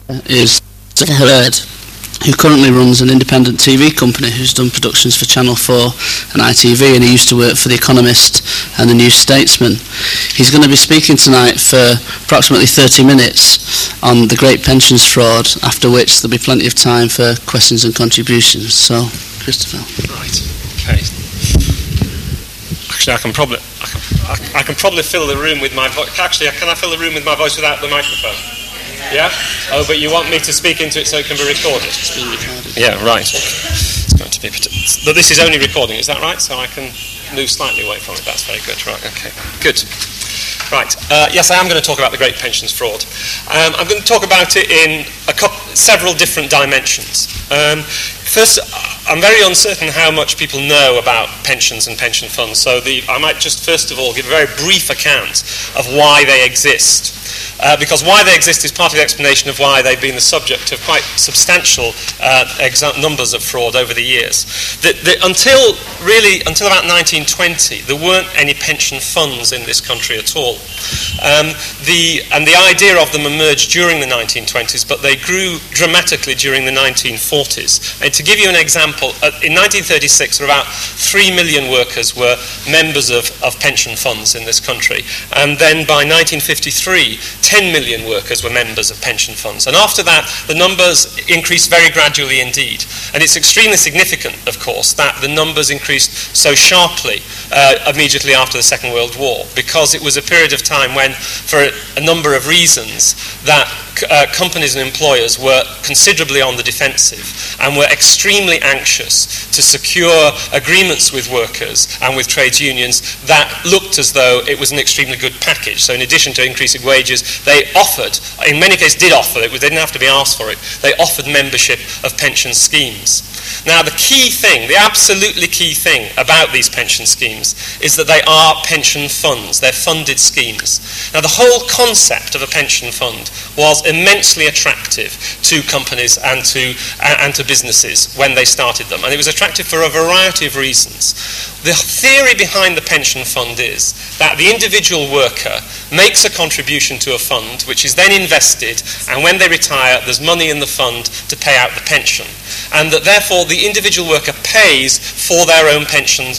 is Heard, who currently runs an independent TV company who's done productions for Channel 4 and ITV, and he used to work for The Economist and The New Statesman. He's going to be speaking tonight for approximately 30 minutes on the Great Pensions Fraud, after which there'll be plenty of time for questions and contributions. So, Christopher. Right, okay. Actually, I can probably fill the room with my voice. Actually, can I fill the room with my voice without the microphone? Yeah? Oh, but you want me to speak into it so it can be recorded? It's being recorded. Yeah, right. It's going to be... But this is only recording, is that right? So I can move slightly away from it. That's very good. Right, okay. Good. Right. Yes, I am going to talk about the Great Pensions Fraud. I'm going to talk about it in several different dimensions. First, I'm very uncertain how much people know about pensions and pension funds, so I might just first of all give a very brief account of why they exist. Because why they exist is part of the explanation of why they've been the subject of quite substantial numbers of fraud over the years. Until about 1920, there weren't any pension funds in this country at all. The idea of them emerged during the 1920s, but they grew dramatically during the 1940s. And to give you an example, in 1936, about 3 million workers were members of pension funds in this country. And then by 1953, 10 million workers were members of pension funds. And after that, the numbers increased very gradually indeed. And it's extremely significant, of course, that the numbers increased so sharply immediately after the Second World War, because it was a period of time when, for a number of reasons, that companies and employers were considerably on the defensive and were extremely anxious to secure agreements with workers and with trades unions that looked as though it was an extremely good package. So in addition to increasing wages, they offered, in many cases did offer, they didn't have to be asked for it, they offered membership of pension schemes. Now the key thing, the absolutely key thing about these pension schemes is that they are pension funds, they're funded schemes. Now the whole concept of a pension fund was immensely attractive to companies and to businesses when they started them, and it was attractive for a variety of reasons. The theory behind the pension fund is that the individual worker makes a contribution to a fund which is then invested, and when they retire there's money in the fund to pay out the pension, and that therefore the individual worker pays for their own pension.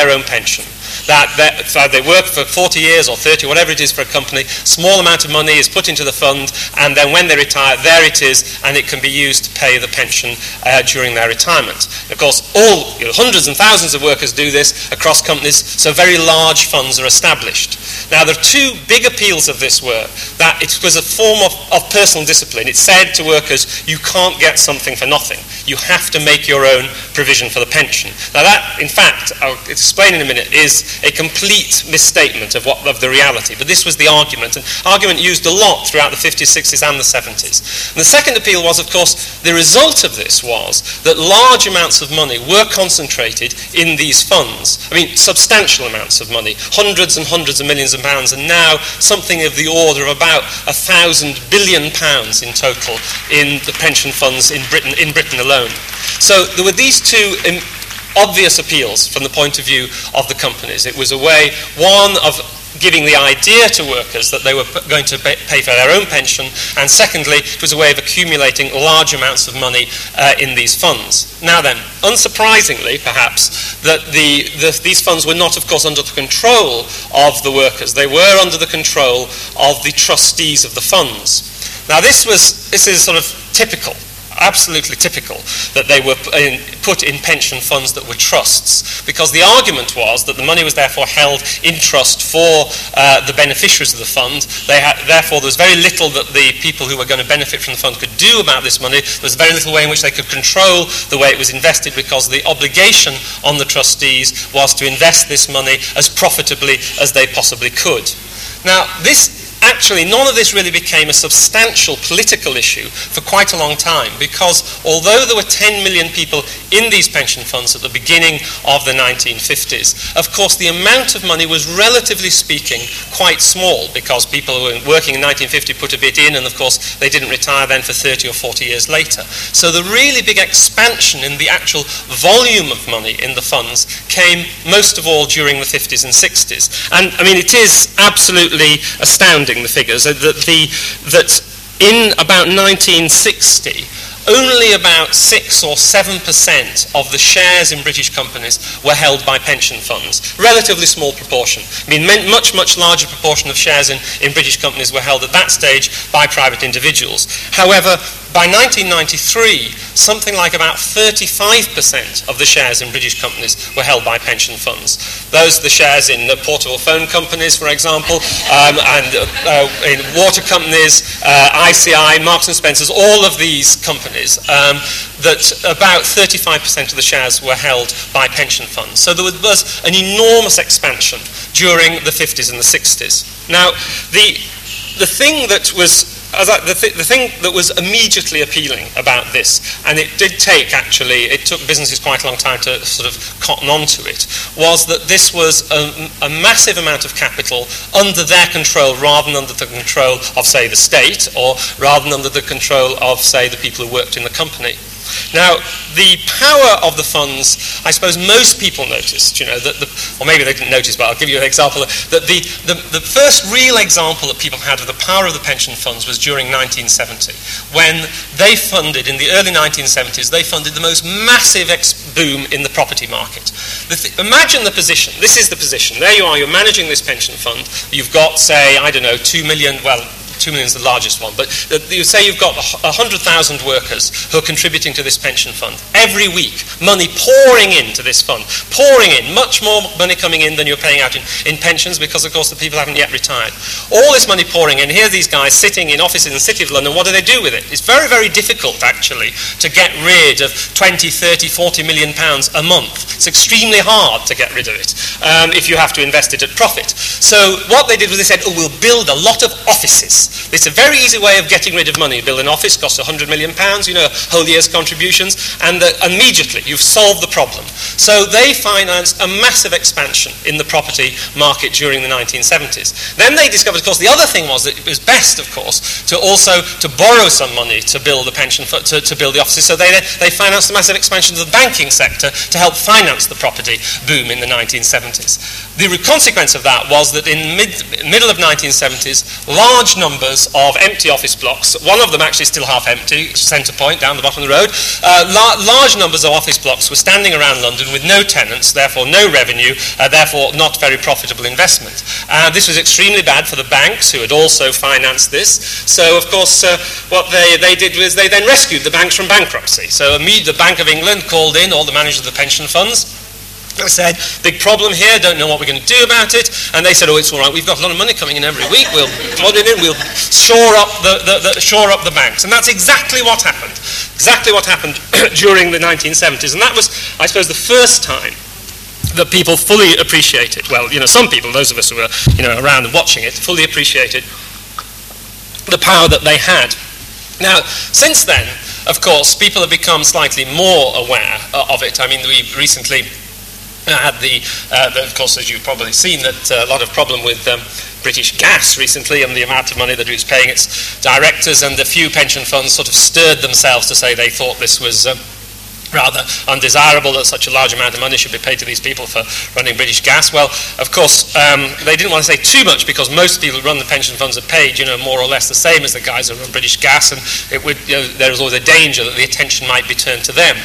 That they work for 40 years or 30, whatever it is for a company, small amount of money is put into the fund, and then when they retire, there it is, and it can be used to pay the pension during their retirement. Of course, hundreds and thousands of workers do this across companies, so very large funds are established. Now, there are two big appeals of this were that it was a form of personal discipline. It said to workers, you can't get something for nothing. You have to make your own provision for the pension. Now that, in fact, I'll explain in a minute, is a complete misstatement of the reality. But this was the argument, and argument used a lot throughout the 50s, 60s and the 70s. And the second appeal was, of course, the result of this was that large amounts of money were concentrated in these funds. I mean, substantial amounts of money, hundreds and hundreds of millions of pounds, and now something of the order of about £1,000 billion in total in the pension funds in Britain alone. So there were these two obvious appeals from the point of view of the companies. It was a way, one, of giving the idea to workers that they were going to pay for their own pension, and secondly, it was a way of accumulating large amounts of money in these funds. Now then, unsurprisingly, perhaps, that these funds were not, of course, under the control of the workers. They were under the control of the trustees of the funds. Now this is sort of typical, absolutely typical, that they were put in pension funds that were trusts, because the argument was that the money was therefore held in trust for the beneficiaries of the fund. Therefore, there was very little that the people who were going to benefit from the fund could do about this money. There was very little way in which they could control the way it was invested, because the obligation on the trustees was to invest this money as profitably as they possibly could. Now, actually, none of this really became a substantial political issue for quite a long time, because although there were 10 million people in these pension funds at the beginning of the 1950s, of course the amount of money was, relatively speaking, quite small, because people who were working in 1950 put a bit in, and of course they didn't retire then for 30 or 40 years later. So the really big expansion in the actual volume of money in the funds came most of all during the 50s and 60s. And I mean, it is absolutely astounding, the figures, that in about 1960, only about 6 or 7% of the shares in British companies were held by pension funds. Relatively small proportion. I mean, much, much larger proportion of shares in British companies were held at that stage by private individuals. However, by 1993, something like about 35% of the shares in British companies were held by pension funds. Those are the shares in portable phone companies, for example, and in water companies, ICI, Marks and Spencer's, all of these companies, that about 35% of the shares were held by pension funds. So there was an enormous expansion during the 50s and the 60s. Now, the thing that was the thing that was immediately appealing about this, and it took businesses quite a long time to sort of cotton on to it, was that this was a massive amount of capital under their control rather than under the control of, say, the state, or rather than under the control of, say, the people who worked in the company. Now, the power of the funds, I suppose most people noticed, or maybe they didn't notice, but I'll give you an example, that the first real example that people had of the power of the pension funds was during 1970, when they funded, in the early 1970s, they funded the most massive boom in the property market. Imagine the position. This is the position. There you are, you're managing this pension fund. You've got, say, 2 million, well, 2 million is the largest one, but you say you've got 100,000 workers who are contributing to this pension fund. Every week, money pouring into this fund, pouring in, much more money coming in than you're paying out in pensions, because, of course, the people haven't yet retired. All this money pouring in. Here are these guys sitting in offices in the City of London. What do they do with it? It's very, very difficult, actually, to get rid of 20, 30, 40 million pounds a month. It's extremely hard to get rid of it if you have to invest it at profit. So what they did was they said, we'll build a lot of offices. It's a very easy way of getting rid of money. Build an office, costs £100 million, whole year's contributions, and immediately you've solved the problem. So they financed a massive expansion in the property market during the 1970s. Then they discovered, of course, the other thing was that it was best, of course, to borrow some money to build the pension, to build the offices. So they financed a massive expansion of the banking sector to help finance the property boom in the 1970s. The consequence of that was that in middle of 1970s, large numbers of empty office blocks, one of them actually still half empty, Centre Point down the bottom of the road, large numbers of office blocks were standing around London with no tenants, therefore no revenue, therefore not very profitable investment. This was extremely bad for the banks, who had also financed this. So, of course, what they did was they then rescued the banks from bankruptcy. So the Bank of England called in all the managers of the pension funds. They said, big problem here, don't know what we're going to do about it. And they said, it's all right, we've got a lot of money coming in every week, we'll plug it in, we'll shore up the banks. And that's exactly what happened. Exactly what happened during the 1970s. And that was, I suppose, the first time that people fully appreciated, well, some people, those of us who were, around and watching it, fully appreciated the power that they had. Now, since then, of course, people have become slightly more aware of it. I mean, we recently had of course, as you've probably seen, that a lot of problem with British Gas recently, and the amount of money that it was paying its directors, and a few pension funds sort of stirred themselves to say they thought this was rather undesirable, that such a large amount of money should be paid to these people for running British Gas. Well, of course, they didn't want to say too much, because most people who run the pension funds are paid, more or less the same as the guys who run British Gas, and it would, there was always a danger that the attention might be turned to them.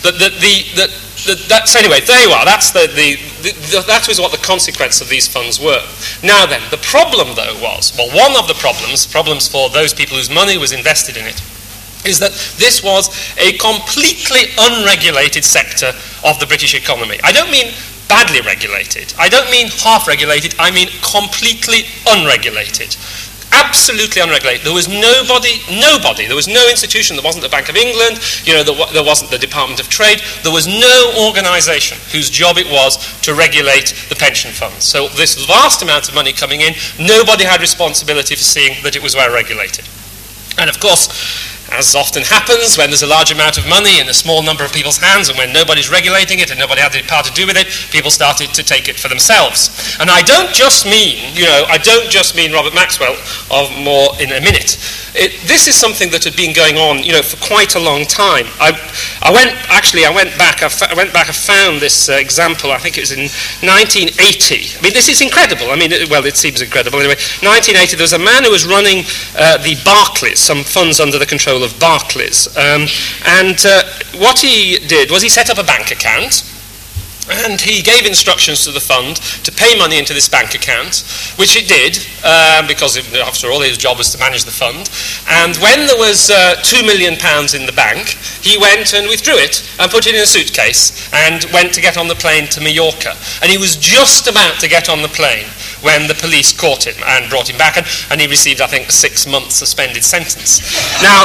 So anyway, there you are. That was what the consequence of these funds were. Now then, the problem though was, well, one of the problems for those people whose money was invested in it, is that this was a completely unregulated sector of the British economy. I don't mean badly regulated. I don't mean half regulated. I mean completely unregulated. Absolutely unregulated. There was nobody, there was no institution. There wasn't the Bank of England, there wasn't the Department of Trade. There was no organisation whose job it was to regulate the pension funds. So this vast amount of money coming in, nobody had responsibility for seeing that it was well regulated. And of course, as often happens when there's a large amount of money in a small number of people's hands, and when nobody's regulating it and nobody had any part to do with it, people started to take it for themselves. And I don't just mean Robert Maxwell, of more in a minute. This is something that had been going on, for quite a long time. I went back. I found this example. I think it was in 1980. I mean, this is incredible. I mean, it seems incredible anyway. 1980. There was a man who was running the Barclays, some funds under the control of Barclays, and what he did was he set up a bank account. And he gave instructions to the fund to pay money into this bank account, which it did, because after all his job was to manage the fund. And when there was £2 million in the bank, he went and withdrew it and put it in a suitcase and went to get on the plane to Mallorca. And he was just about to get on the plane when the police caught him and brought him back, and he received, I think, a 6-month suspended sentence. Now,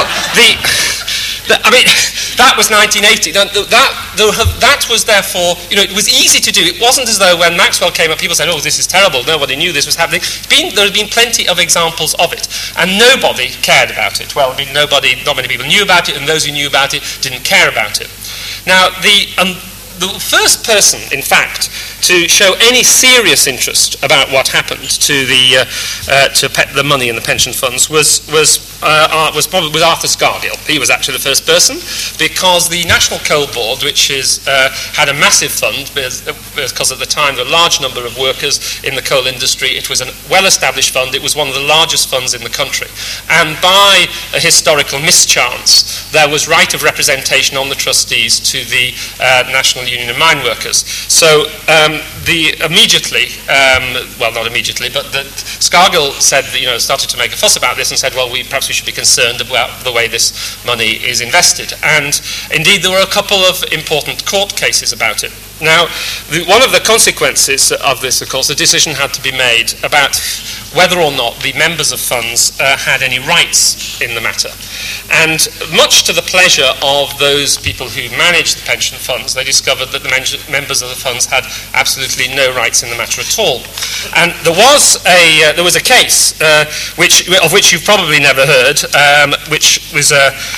that was 1980. That was therefore, it was easy to do. It wasn't as though when Maxwell came up, people said, oh, this is terrible. Nobody knew this was happening. There had been plenty of examples of it, and nobody cared about it. Well, not many people knew about it, and those who knew about it didn't care about it. Now, the first person, in fact, to show any serious interest about what happened to the money in the pension funds was Arthur Scargill. He was actually the first person, because the National Coal Board, which had a massive fund, because at the time there were a large number of workers in the coal industry. It was a well-established fund. It was one of the largest funds in the country. And by a historical mischance, there was right of representation on the trustees to the National Union of Mine Workers. So immediately, not immediately, but Scargill said, started to make a fuss about this and said, well, perhaps we should be concerned about the way this money is invested. And indeed, there were a couple of important court cases about it. Now, one of the consequences of this, of course, the decision had to be made about whether or not the members of funds had any rights in the matter. And much to the pleasure of those people who managed the pension funds, they discovered that the members of the funds had absolutely no rights in the matter at all. And there was a case of which you've probably never heard, which was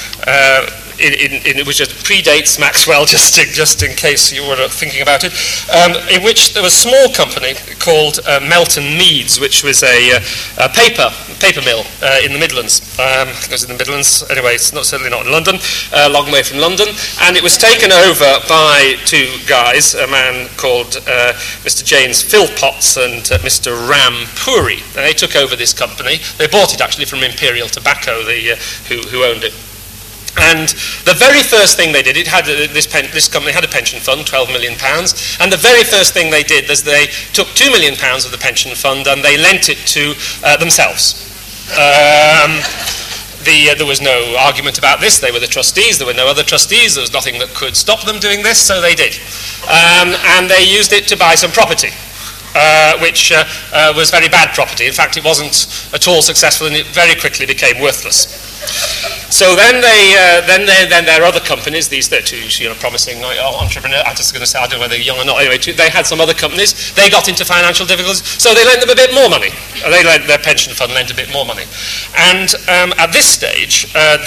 which predates Maxwell, just in case you were thinking about it, in which there was a small company called Melton Meads, which was a paper mill in the Midlands. It was in the Midlands, anyway, it's certainly not in London, a long way from London, and it was taken over by two guys, a man called Mr. James Philpotts and Mr. Ram Puri. And they took over this company. They bought it actually from Imperial Tobacco, who owned it. And the very first thing they did, this company had a pension fund, £12 million, and the very first thing they did was they took £2 million of the pension fund and they lent it to themselves. There was no argument about this. They were the trustees. There were no other trustees. There was nothing that could stop them doing this, so they did. And they used it to buy some property, which was very bad property. In fact, it wasn't at all successful, and it very quickly became worthless. So then their other companies, these two promising entrepreneurs, I'm just going to say, I don't know whether they're young or not, anyway, they had some other companies, they got into financial difficulties, so they lent them a bit more money. Their pension fund lent a bit more money. And at this stage,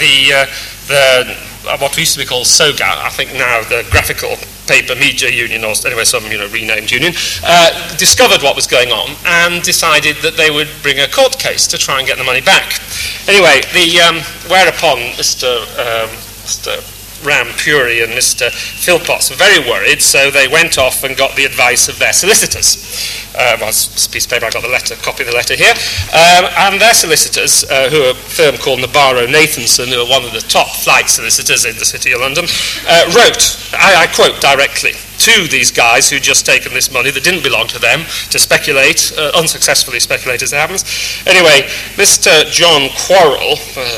what used to be called SOGA, I think now the Graphical Paper Media Union, or anyway some renamed union, discovered what was going on and decided that they would bring a court case to try and get the money back. Anyway, whereupon Mr. Ram Puri and Mr. Philpotts were very worried, so they went off and got the advice of their solicitors. It's a piece of paper, I've got the copy of the letter here. And their solicitors, who are a firm called Nabarro Nathanson, who are one of the top flight solicitors in the City of London, wrote, I quote directly, to these guys who'd just taken this money that didn't belong to them to speculate, unsuccessfully speculate as it happens. Anyway, Mr. John Quarrell,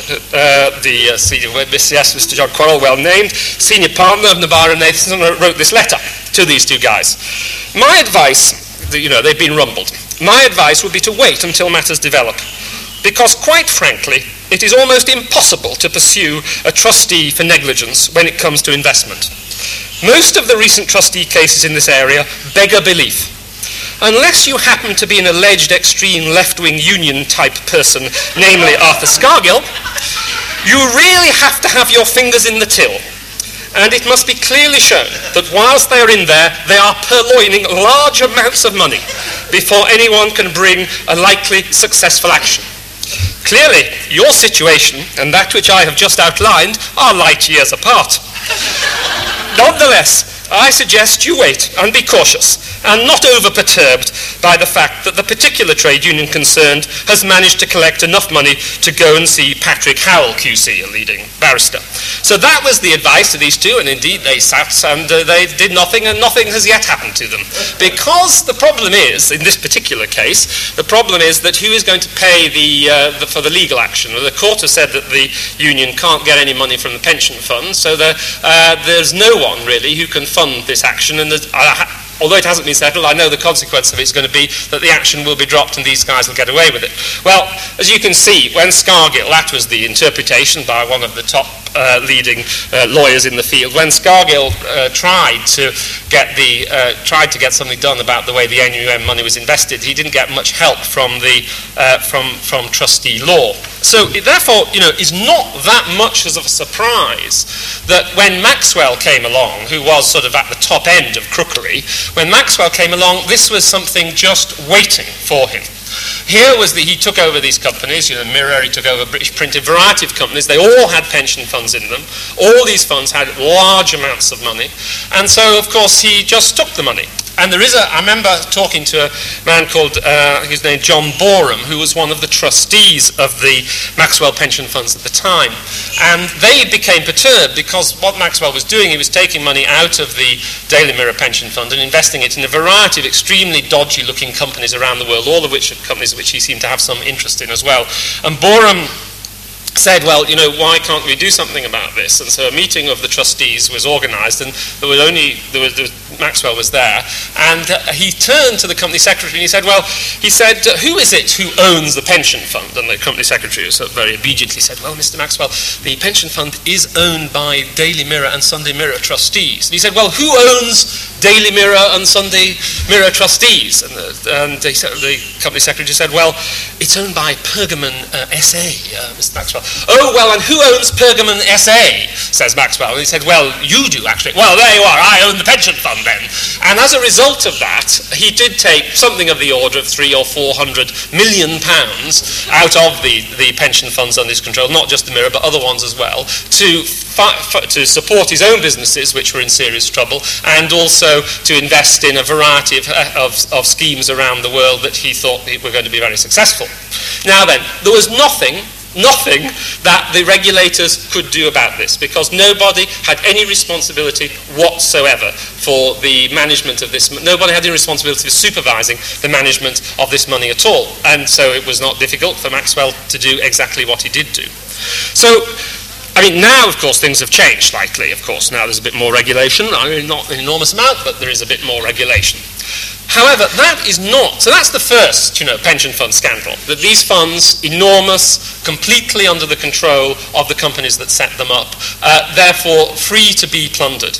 Mr. John Quarrell, well named, senior partner of Nabarro Nathanson, wrote this letter to these two guys. My advice, they've been rumbled, my advice would be to wait until matters develop, because quite frankly, it is almost impossible to pursue a trustee for negligence when it comes to investment. Most of the recent trustee cases in this area beggar belief. Unless you happen to be an alleged extreme left-wing union-type person, namely Arthur Scargill, you really have to have your fingers in the till. And it must be clearly shown that whilst they are in there, they are purloining large amounts of money before anyone can bring a likely successful action. Clearly, your situation and that which I have just outlined are light years apart. Nonetheless, I suggest you wait and be cautious and not over-perturbed by the fact that the particular trade union concerned has managed to collect enough money to go and see Patrick Howell QC, a leading barrister. So that was the advice to these two, and indeed they sat and they did nothing, and nothing has yet happened to them. Because the problem is, in this particular case, the problem is that who is going to pay for the legal action? Well, the court has said that the union can't get any money from the pension fund, so there's no one really who can fund this action, and although it hasn't been settled, I know the consequence of it is going to be that the action will be dropped and these guys will get away with it. Well, as you can see, when Scargill, that was the interpretation by one of the top leading lawyers in the field, when Scargill tried to get something done about the way the NUM money was invested, he didn't get much help from from trustee law. So it therefore, is not that much as of a surprise that when Maxwell came along, who was sort of at the top end of crookery, when Maxwell came along, this was something just waiting for him. Here was he took over these companies, Mirror, he took over British Print, a variety of companies. They all had pension funds in them. All these funds had large amounts of money. And so, of course, he just took the money. And I remember talking to a man called, his name John Boreham, who was one of the trustees of the Maxwell pension funds at the time. And they became perturbed because what Maxwell was doing, he was taking money out of the Daily Mirror pension fund and investing it in a variety of extremely dodgy-looking companies around the world, all of which are companies which he seemed to have some interest in as well. And Boreham said, well, why can't we do something about this? And so a meeting of the trustees was organised, and Maxwell was there, and he turned to the company secretary and he said, who is it who owns the pension fund? And the company secretary very obediently said, well, Mr. Maxwell, the pension fund is owned by Daily Mirror and Sunday Mirror trustees. And he said, well, who owns Daily Mirror and Sunday Mirror trustees? And the company secretary said, well, it's owned by Pergamon SA, Mr. Maxwell. Oh, well, and who owns Pergamon SA, says Maxwell. And he said, well, you do, actually. Well, there you are, I own the pension fund then. And as a result of that, he did take something of the order of £300 or £400 million out of the pension funds under his control, not just the Mirror, but other ones as well, to support his own businesses, which were in serious trouble, and also to invest in a variety of schemes around the world that he thought were going to be very successful. Now then, there was nothing that the regulators could do about this, because nobody had any responsibility whatsoever for the management of this. Nobody had any responsibility for supervising the management of this money at all. And so it was not difficult for Maxwell to do exactly what he did do. So, now, of course, things have changed slightly, of course. Now there's a bit more regulation. Not an enormous amount, but there is a bit more regulation. However, that is not, so that's the first, pension fund scandal, that these funds, enormous, completely under the control of the companies that set them up, therefore free to be plundered,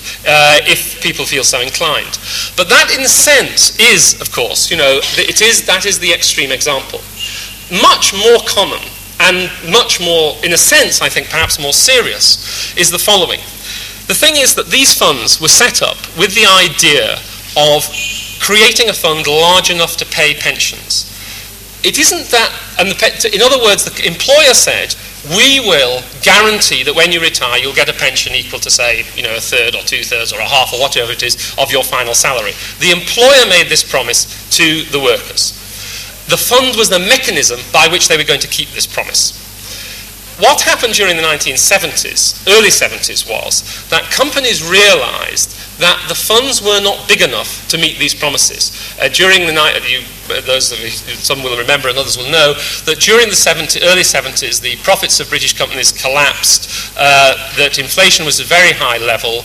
if people feel so inclined. But that, in a sense, is, of course, that is the extreme example. Much more common, and much more, in a sense, I think, perhaps more serious, is the following. The thing is that these funds were set up with the idea of creating a fund large enough to pay pensions. It isn't that, in other words, the employer said, we will guarantee that when you retire, you'll get a pension equal to, say, a third or two-thirds or a half or whatever it is of your final salary. The employer made this promise to the workers. The fund was the mechanism by which they were going to keep this promise. What happened during the 1970s, early 70s, was that companies realized that the funds were not big enough to meet these promises. During the night, those of you, some will remember and others will know, that during the early 70s, the profits of British companies collapsed, that inflation was at a very high level,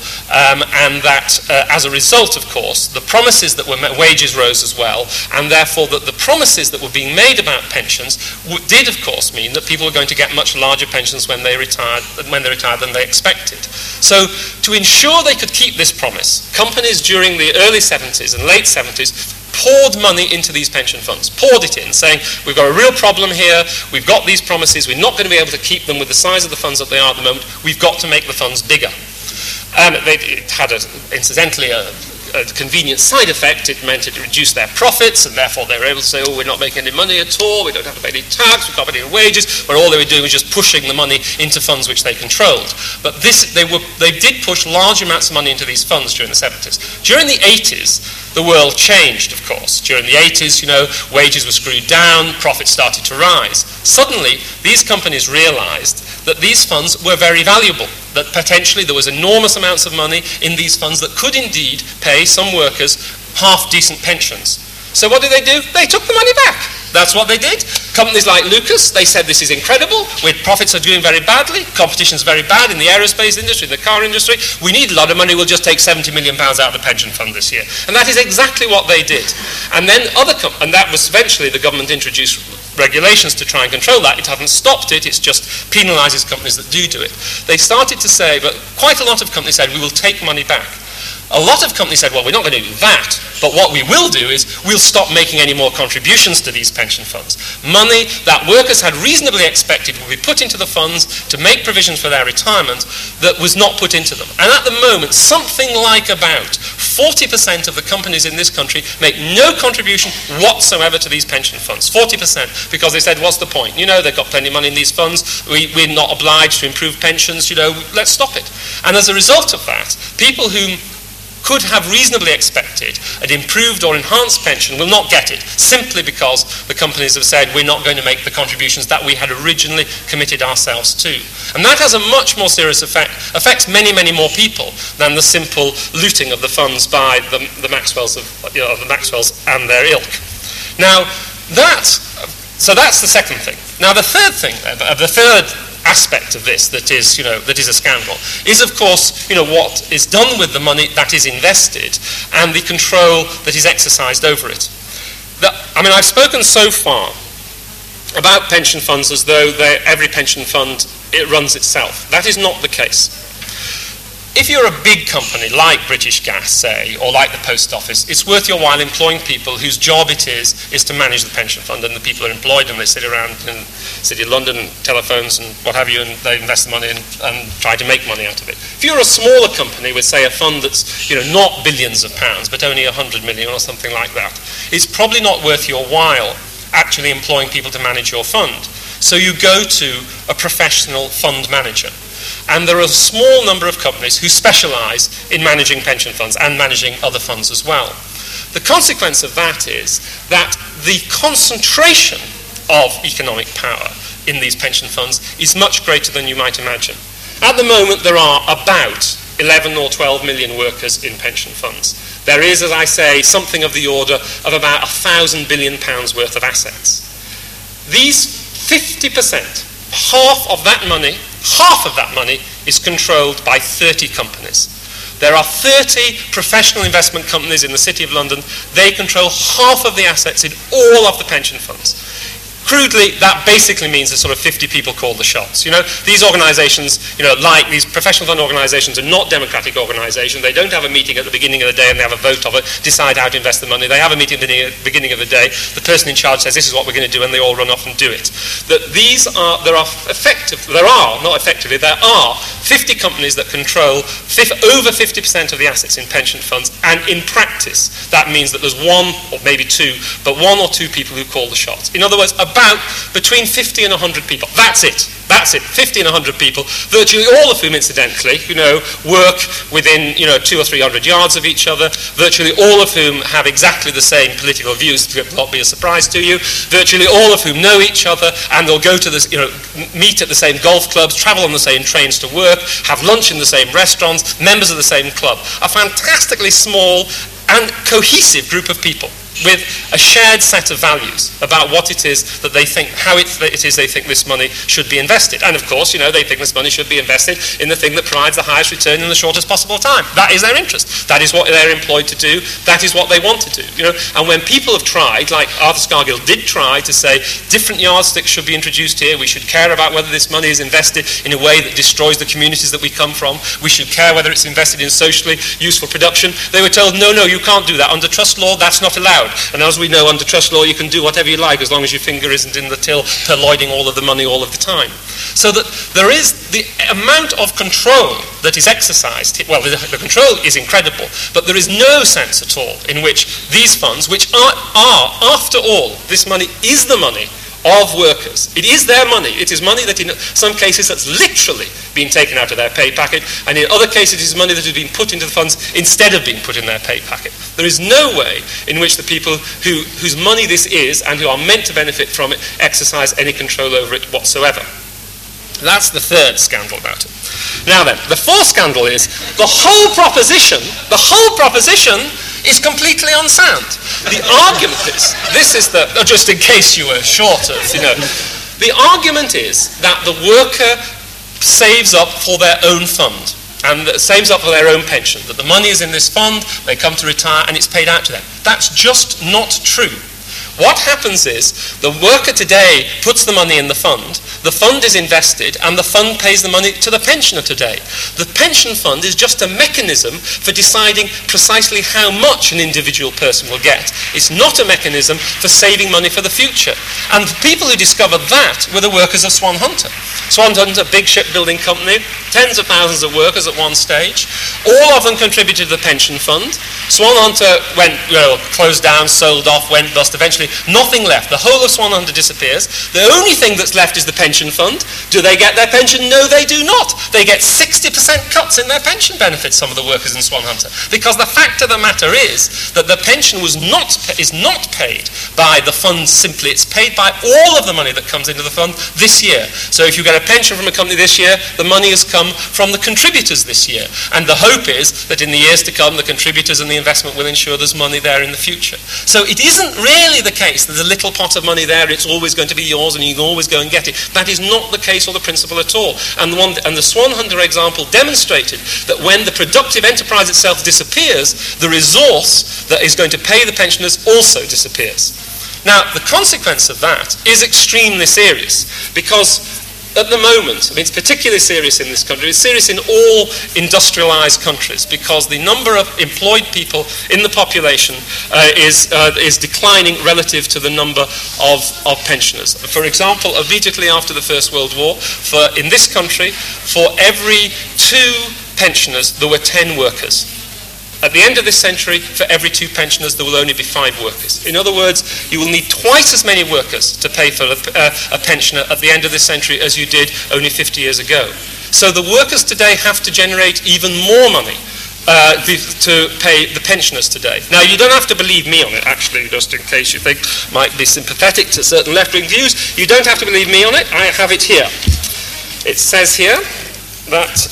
and that as a result, of course, the promises that were made, wages rose as well, and therefore that the promises that were being made about pensions did, of course, mean that people were going to get much larger pensions when they retired than they expected. So, to ensure they could keep this promise, companies during the early 70s and late 70s poured money into these pension funds, poured it in, saying, we've got a real problem here, we've got these promises, we're not going to be able to keep them with the size of the funds that they are at the moment, we've got to make the funds bigger. It had, incidentally, a convenient side effect. It meant it reduced their profits, and therefore they were able to say, oh, we're not making any money at all, we don't have to pay any tax, we can't pay any wages, but all they were doing was just pushing the money into funds which they controlled. But they did push large amounts of money into these funds during the 70s. During the 80s, the world changed, of course. During the 80s, wages were screwed down, profits started to rise. Suddenly, these companies realized that these funds were very valuable, that potentially there was enormous amounts of money in these funds that could indeed pay some workers half-decent pensions. So what did? They took the money back. That's what they did. Companies like Lucas, they said this is incredible, profits are doing very badly, competition's very bad in the aerospace industry, in the car industry, we need a lot of money, we'll just take £70 million out of the pension fund this year. And that is exactly what they did. And then and that was eventually the government introduced regulations to try and control that. It hasn't stopped it, it's just penalises companies that do it. They started to say, but quite a lot of companies said, we will take money back. A lot of companies said, well, we're not going to do that, but what we will do is we'll stop making any more contributions to these pension funds. Money that workers had reasonably expected would be put into the funds to make provisions for their retirement that was not put into them. And at the moment, something like about 40% of the companies in this country make no contribution whatsoever to these pension funds. 40%, because they said, what's the point? They've got plenty of money in these funds, we're not obliged to improve pensions, let's stop it. And as a result of that, people who could have reasonably expected an improved or enhanced pension will not get it, simply because the companies have said we're not going to make the contributions that we had originally committed ourselves to. And that has a much more serious effect, affects many, many more people than the simple looting of the funds by the Maxwells the Maxwells and their ilk. Now, so that's the second thing. Now, the third thing, the third aspect of this that is a scandal is, of course, what is done with the money that is invested and the control that is exercised over it. I've spoken so far about pension funds as though every pension fund, it runs itself. That is not the case. If you're a big company like British Gas, say, or like the Post Office, it's worth your while employing people whose job it is to manage the pension fund, and the people are employed and they sit around in the City of London and telephones and what have you, and they invest the money and try to make money out of it. If you're a smaller company with, say, a fund that's not billions of pounds, but only 100 million or something like that, it's probably not worth your while actually employing people to manage your fund. So you go to a professional fund manager. And there are a small number of companies who specialise in managing pension funds and managing other funds as well. The consequence of that is that the concentration of economic power in these pension funds is much greater than you might imagine. At the moment, there are about 11 or 12 million workers in pension funds. There is, as I say, something of the order of about £1,000 billion worth of assets. These 50%, half of that money is controlled by 30 companies. There are 30 professional investment companies in the City of London. They control half of the assets in all of the pension funds. Crudely, that basically means that sort of 50 people call the shots. These organisations, like these professional fund organisations, are not democratic organisations. They don't have a meeting at the beginning of the day and they have a vote of it, decide how to invest the money. They have a meeting at the beginning of the day. The person in charge says, this is what we're going to do, and they all run off and do it. There are 50 companies that control over 50% of the assets in pension funds, and in practice, that means that there's one, or maybe two, but one or two people who call the shots. In other words, about between 50 and 100 people. That's it. 50 and 100 people, virtually all of whom, incidentally, work within, 200 or 300 yards of each other, virtually all of whom have exactly the same political views, it will not be a surprise to you, virtually all of whom know each other, and they'll go to meet at the same golf clubs, travel on the same trains to work, have lunch in the same restaurants, members of the same club. A fantastically small and cohesive group of people with a shared set of values about what it is that they think, how it is they think this money should be invested. And of course, they think this money should be invested in the thing that provides the highest return in the shortest possible time. That is their interest. That is what they're employed to do. That is what they want to do. And when people have tried, like Arthur Scargill did try to say, different yardsticks should be introduced here, we should care about whether this money is invested in a way that destroys the communities that we come from, we should care whether it's invested in socially useful production, they were told, no, you can't do that. Under trust law, that's not allowed. allowed. And as we know, under trust law, you can do whatever you like as long as your finger isn't in the till, purloining all of the money all of the time. So that there is the amount of control that is exercised. Well, the control is incredible, but there is no sense at all in which these funds, which are after all, this money is the money of workers. It is their money. It is money that in some cases has literally been taken out of their pay packet, and in other cases it is money that has been put into the funds instead of being put in their pay packet. There is no way in which the people whose money this is and who are meant to benefit from it exercise any control over it whatsoever. That's the third scandal about it. Now then, the fourth scandal is the whole proposition is completely unsound. The argument is, just in case you were short of, the argument is that the worker saves up for their own fund and saves up for their own pension, that the money is in this fund, they come to retire and it's paid out to them. That's just not true. What happens is the worker today puts the money in the fund is invested, and the fund pays the money to the pensioner today. The pension fund is just a mechanism for deciding precisely how much an individual person will get. It's not a mechanism for saving money for the future. And the people who discovered that were the workers of Swan Hunter. Swan Hunter, a big shipbuilding company, tens of thousands of workers at one stage. All of them contributed to the pension fund. Swan Hunter went, closed down, sold off, went bust. Eventually, nothing left. The whole of Swan Hunter disappears. The only thing that's left is the pension fund. Do they get their pension? No, they do not. They get 60% cuts in their pension benefits, some of the workers in Swan Hunter. Because the fact of the matter is that the pension is not paid by the fund simply. It's paid by all of the money that comes into the fund this year. So if you get a pension from a company this year, the money has come from the contributors this year. And the hope is that in the years to come, the contributors and the investment will ensure there's money there in the future. So it isn't really the case there's a little pot of money there, it's always going to be yours and you can always go and get it. That is not the case or the principle at all. And the Swan Hunter example demonstrated that when the productive enterprise itself disappears, the resource that is going to pay the pensioners also disappears. Now, the consequence of that is extremely serious, because at the moment, it's particularly serious in this country, it's serious in all industrialized countries, because the number of employed people in the population is declining relative to the number of pensioners. For example, immediately after the First World War, in this country, for every 2 pensioners, there were 10 workers. At the end of this century, for every 2 pensioners, there will only be 5 workers. In other words, you will need twice as many workers to pay for a pensioner at the end of this century as you did only 50 years ago. So the workers today have to generate even more money to pay the pensioners today. Now, you don't have to believe me on it, actually, just in case you think it might be sympathetic to certain left-wing views. You don't have to believe me on it. I have it here. It says here that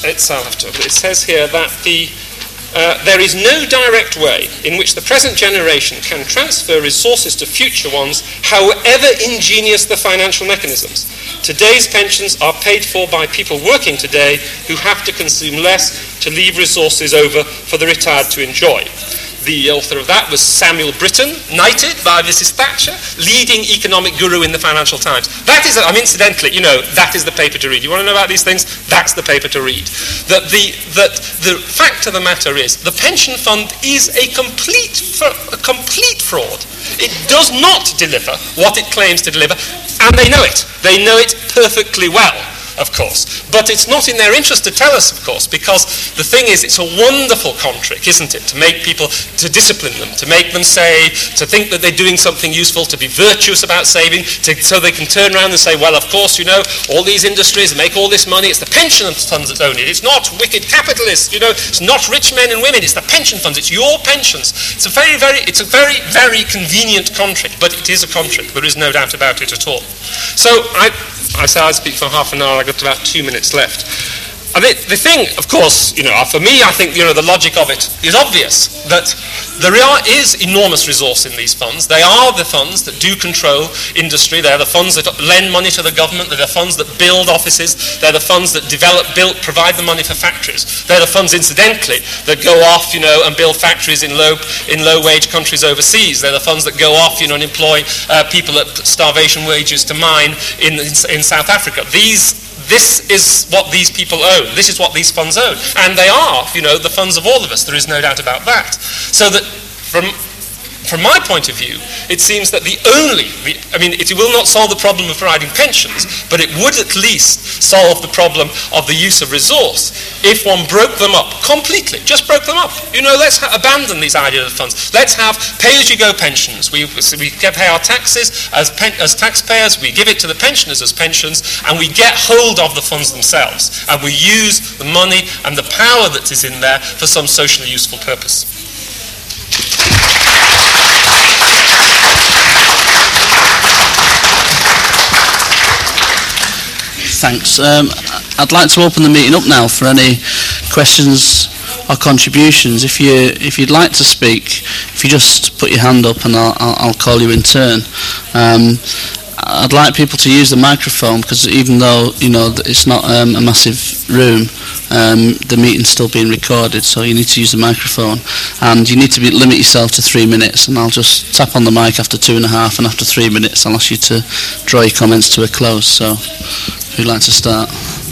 there is no direct way in which the present generation can transfer resources to future ones, however ingenious the financial mechanisms. Today's pensions are paid for by people working today who have to consume less to leave resources over for the retired to enjoy. The author of that was Samuel Britton, knighted by Mrs. Thatcher, leading economic guru in the Financial Times. That is, incidentally, that is the paper to read. You want to know about these things? That's the paper to read. That the fact of the matter is, the pension fund is a complete fraud. It does not deliver what it claims to deliver, and they know it. They know it perfectly well, of course. But it's not in their interest to tell us, of course, because the thing is, it's a wonderful con trick, isn't it, to make people, to discipline them, to make them say, to think that they're doing something useful, to be virtuous about saving, so they can turn around and say, well, of course, all these industries make all this money, it's the pension funds that own it, it's not wicked capitalists, it's not rich men and women, it's the pension funds, it's your pensions. It's a very, very convenient con trick, but it is a con trick, there is no doubt about it at all. So I said I'd speak for half an hour, I've got about 2 minutes left. And the thing, of course, for me, I think, the logic of it is obvious, that there is enormous resource in these funds. They are the funds that do control industry. They are the funds that lend money to the government. They're the funds that build offices. They're the funds that provide the money for factories. They're the funds, incidentally, that go off, and build factories in low-wage countries overseas. They're the funds that go off, and employ people at starvation wages to mine in South Africa. This is what these people own. This is what these funds own. And they are, the funds of all of us. There is no doubt about that. So that from my point of view, it seems that it will not solve the problem of providing pensions, but it would at least solve the problem of the use of resource if one broke them up completely, just broke them up. Let's abandon these ideas of funds. Let's have pay-as-you-go pensions. We pay our taxes as taxpayers, we give it to the pensioners as pensions, and we get hold of the funds themselves, and we use the money and the power that is in there for some socially useful purpose. Thanks. I'd like to open the meeting up now for any questions or contributions. If you'd like to speak, if you just put your hand up and I'll call you in turn. I'd like people to use the microphone, because even though it's not a massive room, the meeting's still being recorded, so you need to use the microphone, and you need to limit yourself to 3 minutes, and I'll just tap on the mic after 2.5, and after 3 minutes I'll ask you to draw your comments to a close. So who'd like to start?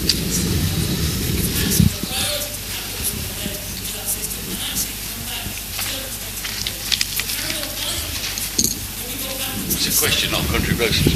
It's a question, not a contribution.